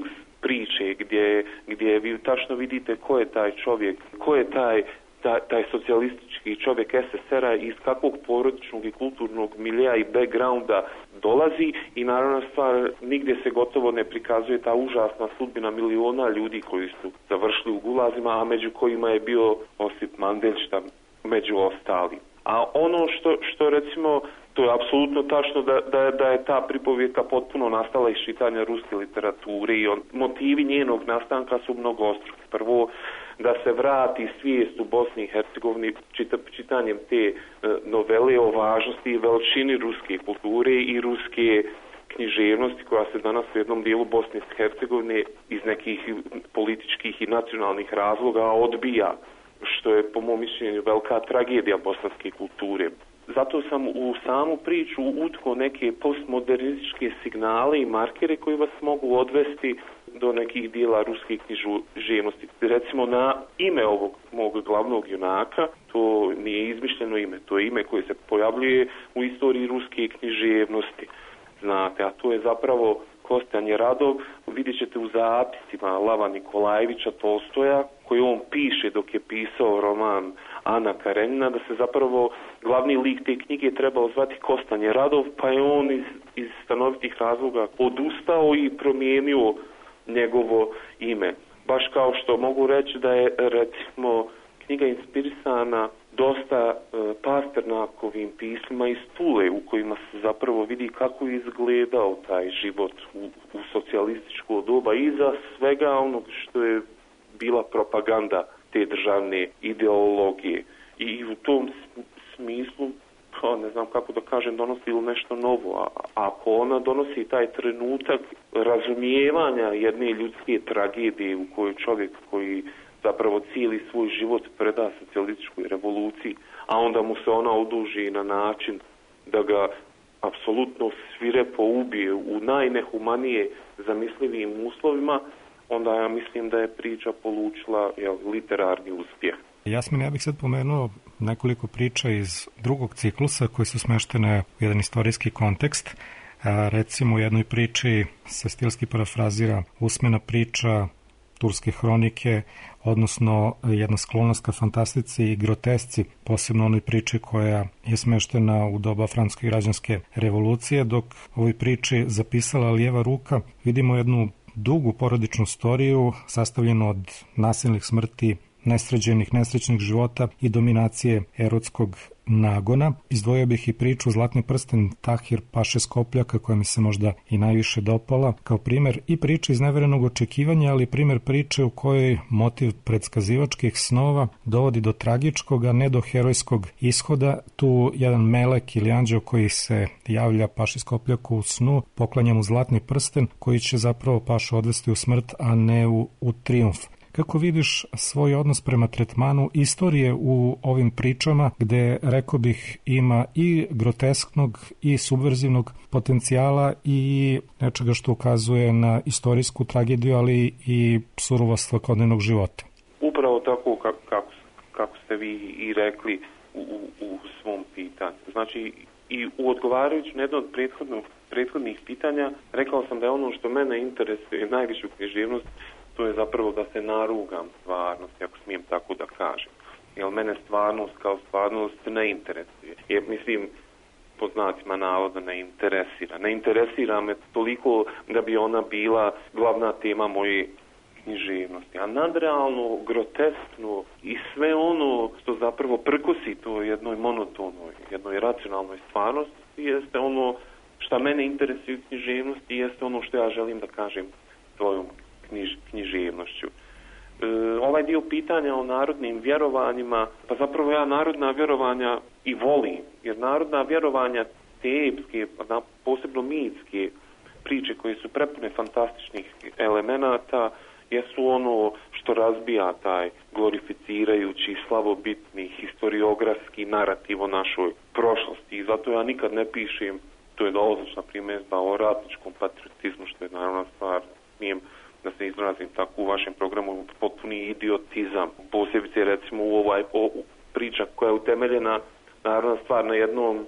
priče gdje, gdje vi tačno vidite ko je taj čovjek, ko je taj taj, taj socijalistički čovjek es es er a iz kakvog porodičnog i kulturnog milija i backgrounda dolazi i naravno stvar nigdje se gotovo ne prikazuje ta užasna sudbina miliona ljudi koji su završili u gulazima, a među kojima je bio Osip Mandelšta među ostali. A ono što, što recimo, to je apsolutno tačno da, da, da je ta pripovijeka potpuno nastala iz čitanja ruske literature i on, motivi njenog nastanka su mnogostruki. Prvo, da se vrati svijest u Bosni i Hercegovini čita, čitanjem te e, novele o važnosti i veličini ruske kulture i ruske književnosti koja se danas u jednom dijelu Bosne i Hercegovine iz nekih političkih i nacionalnih razloga odbija, što je po mom mišljenju velika tragedija bosanske kulture. Zato sam u samu priču utkao neke postmodernističke signale i markere koji vas mogu odvesti do nekih dijela ruske književnosti. Recimo na ime ovog mog glavnog junaka, to nije izmišljeno ime, to je ime koje se pojavljuje u istoriji ruske književnosti. Znate, a to je zapravo Kostanje Radov, vidjet ćete u zapisima Lava Nikolajevića Tolstoja, koji on piše dok je pisao roman Ana Karenina, da se zapravo glavni lik te knjige trebao zvati Kostanje Radov, pa je on iz, iz stanovitih razloga odustao i promijenio njegovo ime. Baš kao što mogu reći da je recimo knjiga inspirisana dosta e, Pasternakovim pismima iz Tule, u kojima se zapravo vidi kako je izgledao taj život u, u socijalističko doba iza svega onog što je bila propaganda te državne ideologije. I u tom smislu, pa ne znam kako da kažem, donosi ili nešto novo. A ako ona donosi taj trenutak razumijevanja jedne ljudske tragedije u kojoj čovjek koji zapravo cijeli svoj život preda socijalističkoj revoluciji, a onda mu se ona oduži na način da ga apsolutno svirepo ubije u najnehumanije zamislivim uslovima, onda ja mislim da je priča polučila jel, literarni uspjeh. Jasmin, ja bih sad pomenuo nekoliko priča iz drugog ciklusa koji su smeštene u jedan istorijski kontekst. A, recimo u jednoj priči se stilski parafrazira usmena priča turske hronike, odnosno jedna sklonost ka fantastici i grotesci, posebno onoj priči koja je smeštena u doba francuske građanske revolucije, dok u ovoj priči zapisala lijeva ruka vidimo jednu dugu porodičnu storiju sastavljenu od nasilnih smrti, nesređenih, nesrećnih života i dominacije erotskog nagona. Izdvojio bih i priču Zlatni prsten Tahir Paše Skopljaka, koja mi se možda i najviše dopala, kao primjer i priče iz neverenog očekivanja, ali primjer priče u kojoj motiv predskazivačkih snova dovodi do tragičkog, a ne do herojskog ishoda. Tu jedan melek ili anđeo koji se javlja Paši Skopljaku u snu, poklanja mu zlatni prsten koji će zapravo Pašu odvesti u smrt, a ne u, u trijumf. Kako vidiš svoj odnos prema tretmanu istorije u ovim pričama gdje, rekao bih, ima i grotesknog i subverzivnog potencijala i nečega što ukazuje na istorijsku tragediju, ali i surovost svakodnevnog života? Upravo tako kako, kako, kako ste vi i rekli u, u, u svom pitanju. Znači, i u odgovarajući na jedno od prethodnih, prethodnih pitanja rekao sam da je ono što mene interesuje najviše u književnosti, to je zapravo da se narugam stvarnosti, ako smijem tako da kažem. Jer mene stvarnost kao stvarnost ne interesuje. Jer mislim, po znacima navoda ne interesira. Ne interesira me toliko da bi ona bila glavna tema moje književnosti. A nadrealno, groteskno i sve ono što zapravo prkosi to jednoj monotonoj, jednoj racionalnoj stvarnosti, jeste ono što mene interesuje u književnosti, jeste ono što ja želim da kažem svojom knjiž, književnošću. E, ovaj dio pitanja o narodnim vjerovanjima, pa zapravo ja narodna vjerovanja i volim, jer narodna vjerovanja te epske, posebno mitske priče koje su prepune fantastičnih elemenata, jesu ono što razbija taj glorificirajući, slavobitni, historiografski narativ o našoj prošlosti. I zato ja nikad ne pišem, to je odlična primjedba o ratničkom patriotizmu, što je naravno stvar, smijem da se izrazim tako u vašem programu, potpuni idiotizam. Posebice recimo u ovaj o, priča koja je utemeljena, naravno stvar, na jednom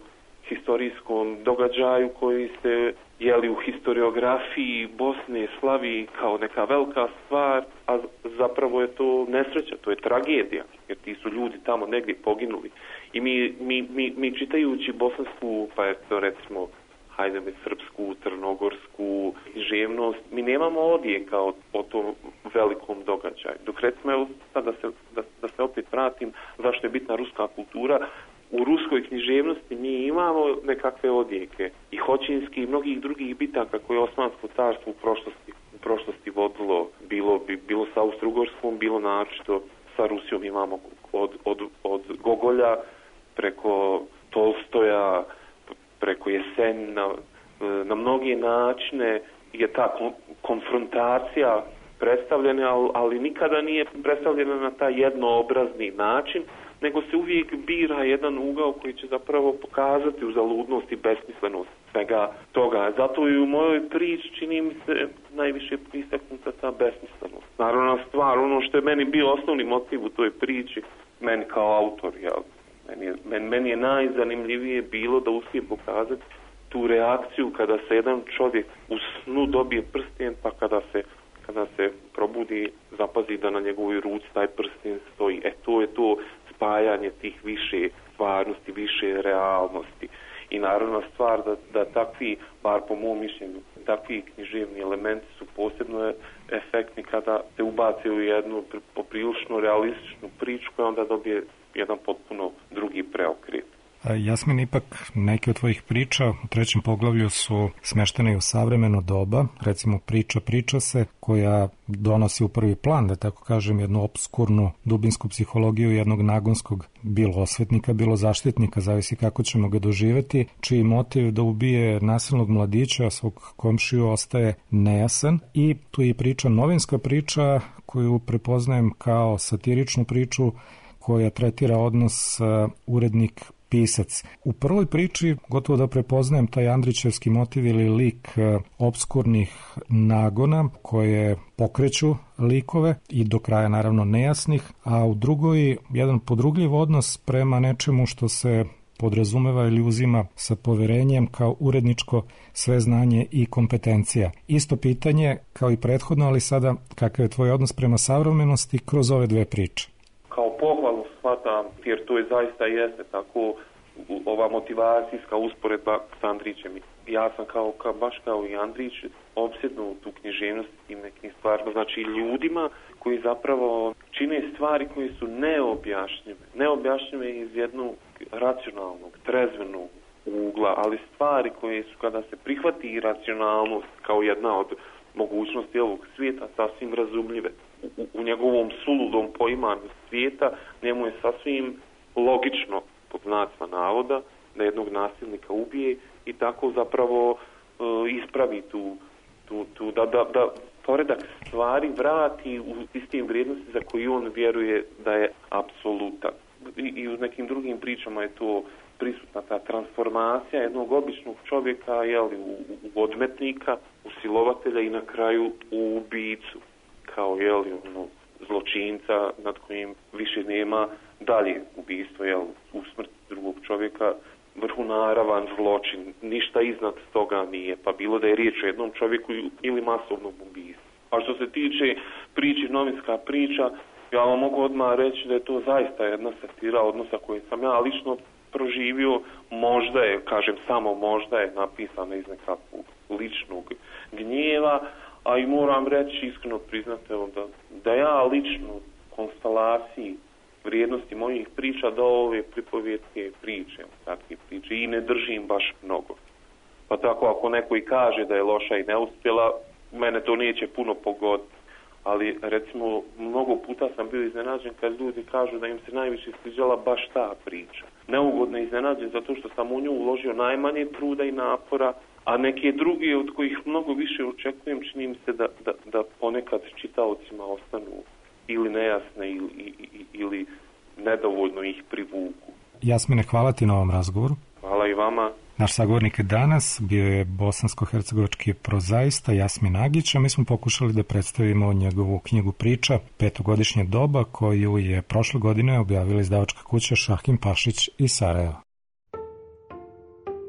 historijskom događaju koji se jeli u historiografiji Bosne slavi kao neka velika stvar, a zapravo je to nesreća, to je tragedija, jer ti su ljudi tamo negdje poginuli. I mi, mi, mi, mi čitajući bosansku, pa eto recimo, hajde mi srpsku, crnogorsku književnost, mi nemamo odjeka o, o tom velikom događaju. Dok recimo, evo sad da se, da, da se opet vratim, zašto je bitna ruska kultura, u ruskoj književnosti mi imamo nekakve odjeke i Hoćinski i mnogih drugih bitaka koje je Osmansko carstvo u prošlosti, u prošlosti vodilo, bilo, bilo sa Austrougarskom, bilo naročito sa Rusijom. Imamo od, od, od Gogolja preko Tolstoja, preko Jesenina, na mnoge načine je ta konfrontacija predstavljena, ali, ali nikada nije predstavljena na taj jednoobrazni način, nego se uvijek bira jedan ugao koji će zapravo pokazati uzaludnost i besmislenost svega toga. Zato i u mojoj priči čini mi se najviše pristaknuta ta besmislenost. Naravno stvar, ono što je meni bio osnovni motiv u toj priči, meni kao autor, jel? Meni je, meni, meni je najzanimljivije bilo da uspijem pokazati tu reakciju kada se jedan čovjek u snu dobije prsten, pa kada se, kada se probudi, zapazi da na njegovoj ruci taj prsten stoji. E to je to spajanje tih više stvarnosti, više realnosti. I naravna stvar da, da takvi, bar po mom mišljenju, takvi književni elementi su posebno efektni kada se ubace u jednu poprilično realističnu priču koja onda dobije jedan potpuno drugi preokret. Jasmin, ipak neke od tvojih priča u trećem poglavlju su smeštene i u savremeno doba, recimo priča priča se, koja donosi u prvi plan, da tako kažem, jednu obskurnu dubinsku psihologiju jednog nagonskog, bilo osvetnika, bilo zaštitnika, zavisi kako ćemo ga doživjeti, čiji motiv da ubije nasilnog mladića, svog komšiju, ostaje nejasan. I tu je priča, novinska priča, koju prepoznajem kao satiričnu priču koja tretira odnos uh, urednik pisac. U prvoj priči gotovo da prepoznajem taj Andrićevski motiv ili lik uh, obskurnih nagona koje pokreću likove i do kraja naravno nejasnih, a u drugoj jedan podrugljiv odnos prema nečemu što se podrazumeva ili uzima sa poverenjem kao uredničko sveznanje i kompetencija. Isto pitanje kao i prethodno, ali sada kakav je tvoj odnos prema savremenosti kroz ove dve priče? Kao pohvalu shvatam, jer to je zaista jeste tako ova motivacijska usporedba s Andrićem. Ja sam kao, kao baš kao i Andrić opsjednut u književnosti tim nekim stvarima, znači ljudima koji zapravo čine stvari koje su neobjašnjive. Neobjašnjive iz jednog racionalnog, trezvenog ugla, ali stvari koje su kada se prihvati racionalnost kao jedna od mogućnosti ovog svijeta sasvim razumljive. U, u njegovom suludom poimanju svijeta njemu je sasvim logično, pod znacima navoda, da jednog nasilnika ubije i tako zapravo e, ispravi tu, tu, tu da, da, da poredak stvari vrati u istim vrijednosti za koji on vjeruje da je apsolutan. I, i u nekim drugim pričama je to prisutna ta transformacija jednog običnog čovjeka, jeli, u, u odmetnika, u silovatelja i na kraju u ubicu, kao jeli, ono, zločinca nad kojim više nema dalje ubistvo, jel, u smrt drugog čovjeka, vrhunaravan zločin, ništa iznad toga nije, pa bilo da je riječ o jednom čovjeku ili masovnom ubistvu. A što se tiče priči, novinska priča, ja vam mogu odmah reći da je to zaista jedna satira odnosa koju sam ja lično proživio, možda je, kažem samo možda je napisana iz nekakvog ličnog gnjeva, a i moram reći, iskreno priznati da, da ja lično konstelaciji vrijednosti mojih priča do ove pripovjetske priče, takve priče, i ne držim baš mnogo. Pa tako ako neko i kaže da je loša i neuspjela, mene to neće puno pogoditi. Ali recimo mnogo puta sam bio iznenađen kad ljudi kažu da im se najviše sviđala baš ta priča. Neugodno iznenađen zato što sam u nju uložio najmanje truda i napora, a neke druge od kojih mnogo više očekujem, čini mi se da, da, da ponekad čitaocima ostanu ili nejasne ili, ili, ili nedovoljno ih privuku. Jasmine, hvala ti na ovom razgovoru. Hvala i vama. Naš sagovornik danas bio je bosansko-hercegovački prozaista Jasmin Agić, a mi smo pokušali da predstavimo njegovu knjigu priča Petogodišnje doba, koju je prošle godine objavila izdavačka kuća Šahim Pašić iz Sarajeva.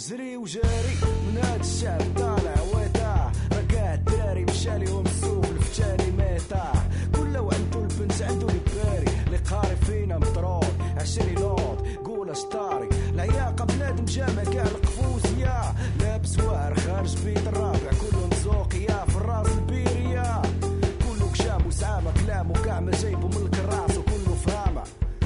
جري وجاري من هاد الشعب طالع ويطاح رقع الدراري مشالي ومسوف الفتاني ميطاح كل وعنده البنت عنده الباري اللي قاري فينا مطرود عشري لوط قول اشطاري العياقة بنادم جامع كاع القفوزية لابس واعر خارج بيت الرابع كله مزوقية في الراس البيرية كله كشام وسعامة كلامه كاع ما جايبه من الكراس وكله فهامة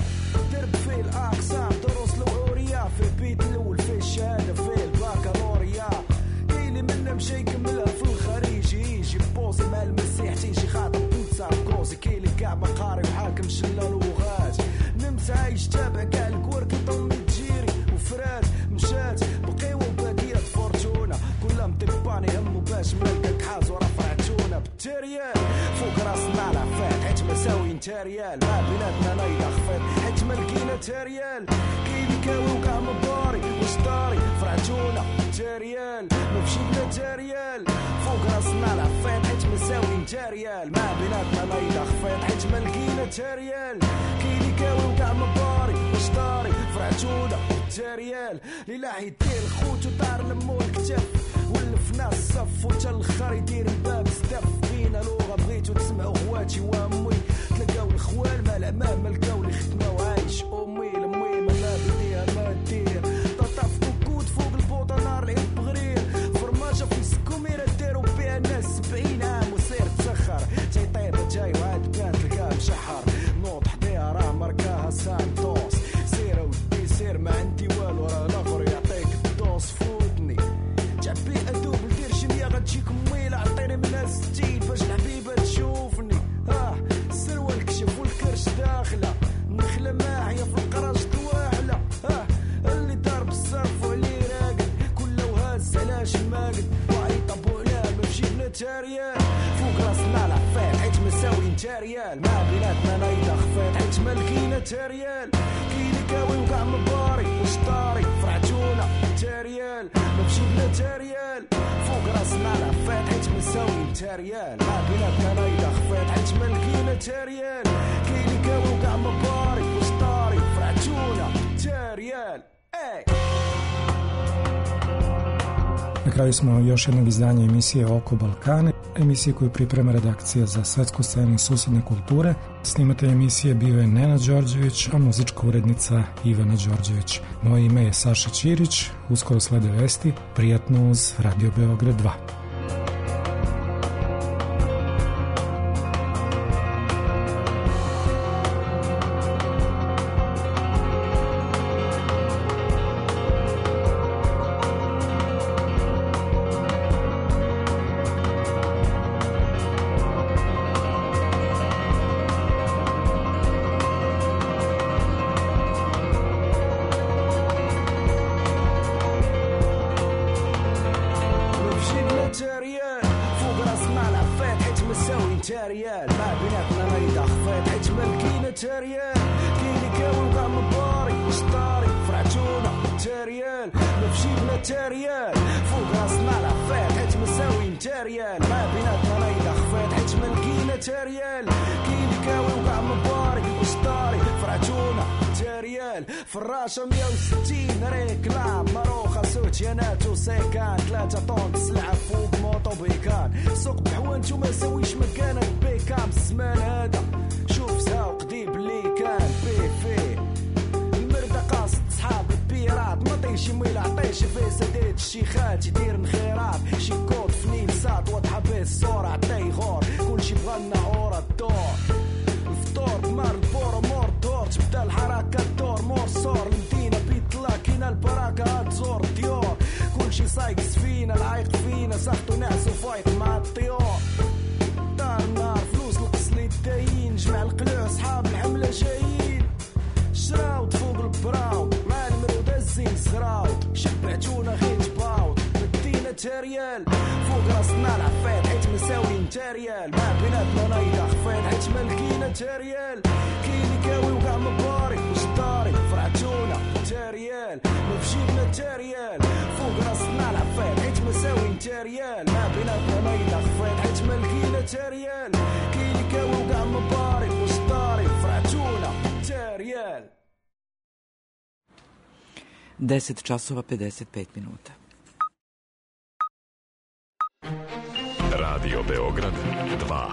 درب في الأقسام دروس الأورية في البيت الأول في الشهادة في الباكالوريا اللي منا مشي يكملها في الخارج يجي بوزي مع المسيح تيجي خاطر بوتسا كروزي كيلي كاع مقاري وحاكم شلة لغات نمت عايش تابع كاع الكورك يضمي تجيري وفرات مشات بقيوة وباقية فورتونا كلها مطباني همو باش ملقاك حاز ورفعتونا بالتريال فوق راسنا العفات حيت مساويين تريال ما بيناتنا نايضة خفيت حيت ملقينا تريال كيلي كاوي وكاع مباري وشطاري فرعتونا تريال ما مشينا تريال فوق راسنا العفات حيت مساويين تريال ما بيناتنا نايضة خفيت حيت ملقينا تريال كيلي كاوي وكاع مباري وشطاري فرعتونا تريال ليلا يدير الخوت وطار لمو الكتف ولفنا الصف وتا الاخر يدير الباب ستف فينا لغه بغيتو تسمعوا خواتي وامي تلقاو الخوال مال امام لقاو لي خدمه وعايش امي لمي ما بديها ما دير طاطا في كوكوت فوق البوطه نار العيد بغرير فرماجه في السكوميره داروا بها الناس سبعين عام وسير تسخر تيطيب جاي وعاد كان تلقاه مشحر نوض حديها راه مركاها سانتوس سير ودي سير ما عندي والو راه الاخر يعطيك الدوس فوتني تعبي ادوب ندير شنيا غتجيك ميله عطيني منها ستين باش الحبيبه تشوفني اه السروه الكشف والكرش داخله النخله ماعيه في القراج تواحله اه اللي ضارب الصرف وعليه راقد كله وهاز علاش ماقد وعيط بولا ما مشينا تاريال فوق راسنا العفاف حيت مساويين تاريال ما بيناتنا نايضه خفات حيت مالكينا تاريال كيلي كاوي وكاع مباري وشطاري فرعتونا تاريال ما مشينا تاريال فوق راسنا العفات حيت مساويين تاريال ما بيناتنا نايضه خفات حيت مالكينا تاريال كيلي كاوي وكاع مباري وشطاري فرعتونا تاريال اي. Na kraju smo još jednog izdanja emisije Oko Balkana, emisije koju priprema redakcija za svetsku scenu i susedne kulture. Snimatelj emisije bio je Nenad Đorđević, a muzička urednica Ivana Đorđević. Moje ime je Saša Ćirić, uskoro slede vesti, prijatno uz Radio Beograd dva. تاريال ما بيناتنا نايضة خفات حيت مالكينا تاريال كيلي كاوي وكاع مباري وشطاري فرعتونا تاريال ما فشيبنا تاريال فوق راسنا العفات حيت مساويين تاريال ما بيناتنا نايضة خفات حيت مالكينا تاريال كيلي كاوي وكاع مباري وشطاري فرعتونا تاريال فراشة مية وستين ريكلام ماروخة سوتيانات وسيكان ثلاثة طون سلعة فوق موطو بيكان سوق بحوانت وما سويش مكانك بيكام الزمان هذا شوف ساوق ديب اللي كان بي في المردة قاصد صحاب البيرات ما طيشي ميل عطيش في سديد الشيخات يدير نخيرات شي كود فنين سات واضحة بيه الصورة عطي غور كلشي بغالنا عورة الدور الفطور بمار البورو مور دور تبدا الحركة الدور مور صور المدينة بيطلع كينا البراكة تزور ديور كلشي سايق سفينة العايق فينا ساختو نعس وفايق مع الطيور دار النار فلوس القصلي الداين جمع القلوع صحاب الحملة جايين شراوت فوق البراود مع المرود الزين زراوت شبعتونا غير جباوت مدينة تاريال فوق راسنا العفات حيت مساويين تاريال ما بيناتنا نايضة خفات حيت مالكينا تاريال كيلي كاوي وكاع مباري وشطاري فرعتونا تاريال ما فشيبنا تاريال فوق راسنا العفات حيت مساويين تاريال ما بيناتنا نايضة خفات حيت مالكينا تاريال كيلي كاوي وكاع مباري وشطاري فرعتونا تاريال. deset časova pedeset pet minuta. Radio Beograd dva.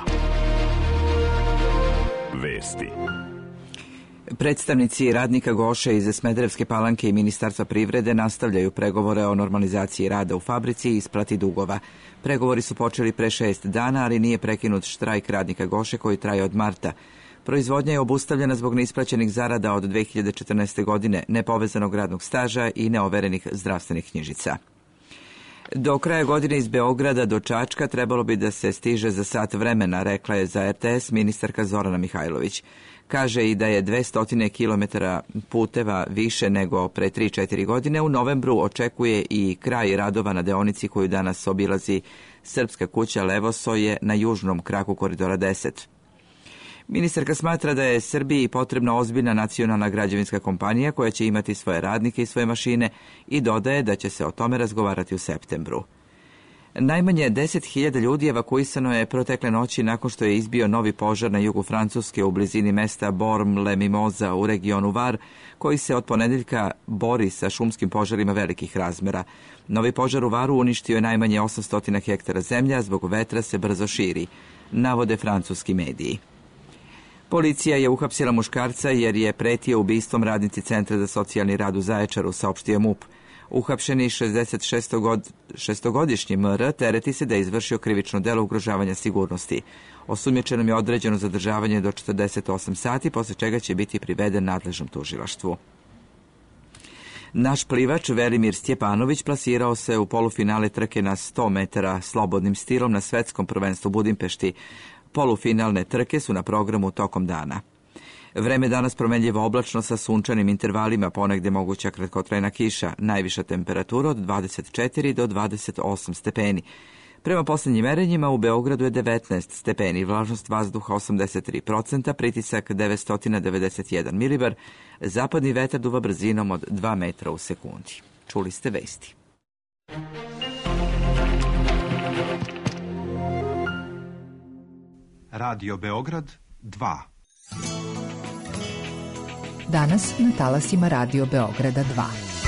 Vesti. Predstavnici radnika Goše iz Smederevske Palanke i Ministarstva privrede nastavljaju pregovore o normalizaciji rada u fabrici i isplati dugova. Pregovori su počeli pre šest dana, ali nije prekinut štrajk radnika Goše koji traje od marta. Proizvodnja je obustavljena zbog neisplaćenih zarada od dve hiljade četrnaeste. godine, nepovezanog radnog staža i neoverenih zdravstvenih knjižica. Do kraja godine iz Beograda do Čačka trebalo bi da se stiže za sat vremena, rekla je za er te es ministarka Zorana Mihajlović. Kaže i da je dvesta kilometara puteva više nego pre tri četiri godine. U novembru očekuje i kraj radova na deonici koju danas obilazi Srpska kuća Levosoje na južnom kraku koridora deset. Ministarka smatra da je Srbiji potrebna ozbiljna nacionalna građevinska kompanija koja će imati svoje radnike i svoje mašine i dodaje da će se o tome razgovarati u septembru. Najmanje deset hiljada ljudi evakuisano je protekle noći nakon što je izbio novi požar na jugu Francuske u blizini mesta Borm-le-Mimoza u regionu Var, koji se od ponedeljka bori sa šumskim požarima velikih razmera. Novi požar u Varu uništio je najmanje osamsto hektara zemlja, zbog vetra se brzo širi, navode francuski mediji. Policija je uhapsila muškarca jer je pretio ubistvom radnici Centra za socijalni rad u Zaječaru, saopštio MUP. Uhapšeni šezdeset šestogodišnji em er tereti se da je izvršio krivično delo ugrožavanja sigurnosti. Osumnjičenom je određeno zadržavanje do četrdeset osam sati, posle čega će biti priveden nadležnom tužilaštvu. Naš plivač Velimir Stjepanović plasirao se u polufinale trke na sto metara slobodnim stilom na svetskom prvenstvu u Budimpešti. Polufinalne trke su na programu tokom dana. Vreme danas promenljivo oblačno sa sunčanim intervalima, ponegde moguća kratkotrajna kiša, najviša temperatura od dvadeset četiri do dvadeset osam stepeni. Prema posljednjim merenjima u Beogradu je devetnaest stepeni, vlažnost vazduha osamdeset tri procenta, pritisak devetsto devedeset jedan milibar, zapadni vetar duva brzinom od dva metra u sekundi. Čuli ste vesti. Radio Beograd dva. Danas na talasima Radio Beograda dva.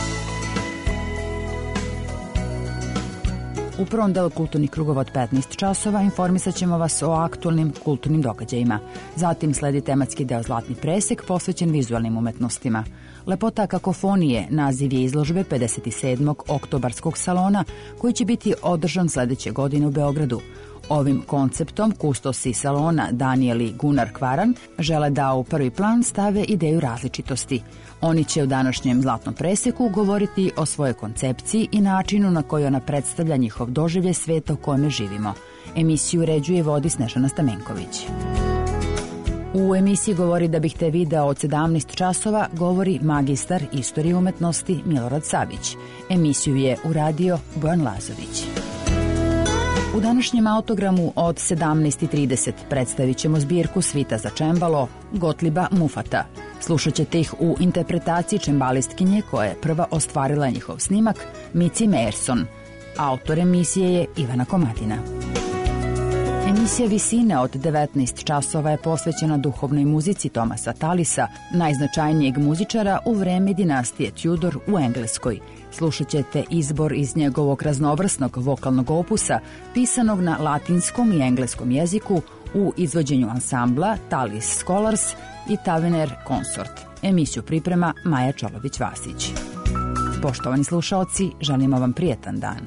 U prvom delu kulturnih krugova od petnaest časova informisat ćemo vas o aktualnim kulturnim događajima. Zatim sledi tematski deo Zlatni presek posvećen vizualnim umetnostima. Lepota kakofonije naziv je izložbe pedeset sedmog oktobarskog salona koji će biti održan sledeće godine u Beogradu. Ovim konceptom kustosi salona Daniel i Gunnar Kvaran žele da u prvi plan stave ideju različitosti. Oni će u današnjem Zlatnom preseku govoriti o svojoj koncepciji i načinu na koji ona predstavlja njihov doživljaj sveta u kojem živimo. Emisiju uređuje i vodi Snežana Stamenković. U emisiji Govori da bih te video od sedamnaest časova govori magistar istorije umetnosti Milorad Savić. Emisiju je uradio Bojan Lazović. U današnjem autogramu od sedamnaest i trideset predstavit ćemo zbirku svita za čembalo Gotliba Mufata. Slušat ćete ih u interpretaciji čembalistkinje koja je prva ostvarila njihov snimak, Mici Meyerson. Autor emisije je Ivana Komadina. Emisija Visine od devetnaest časova je posvećena duhovnoj muzici Tomasa Tallisa, najznačajnijeg muzičara u vreme dinastije Tudor u Engleskoj. Slušat ćete izbor iz njegovog raznovrsnog vokalnog opusa, pisanog na latinskom i engleskom jeziku u izvođenju ansambla Tallis Scholars i Tavener Consort. Emisiju priprema Maja Čolović-Vasić. Poštovani slušaoci, želimo vam prijetan dan.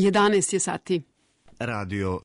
jedanaest je sati. Radio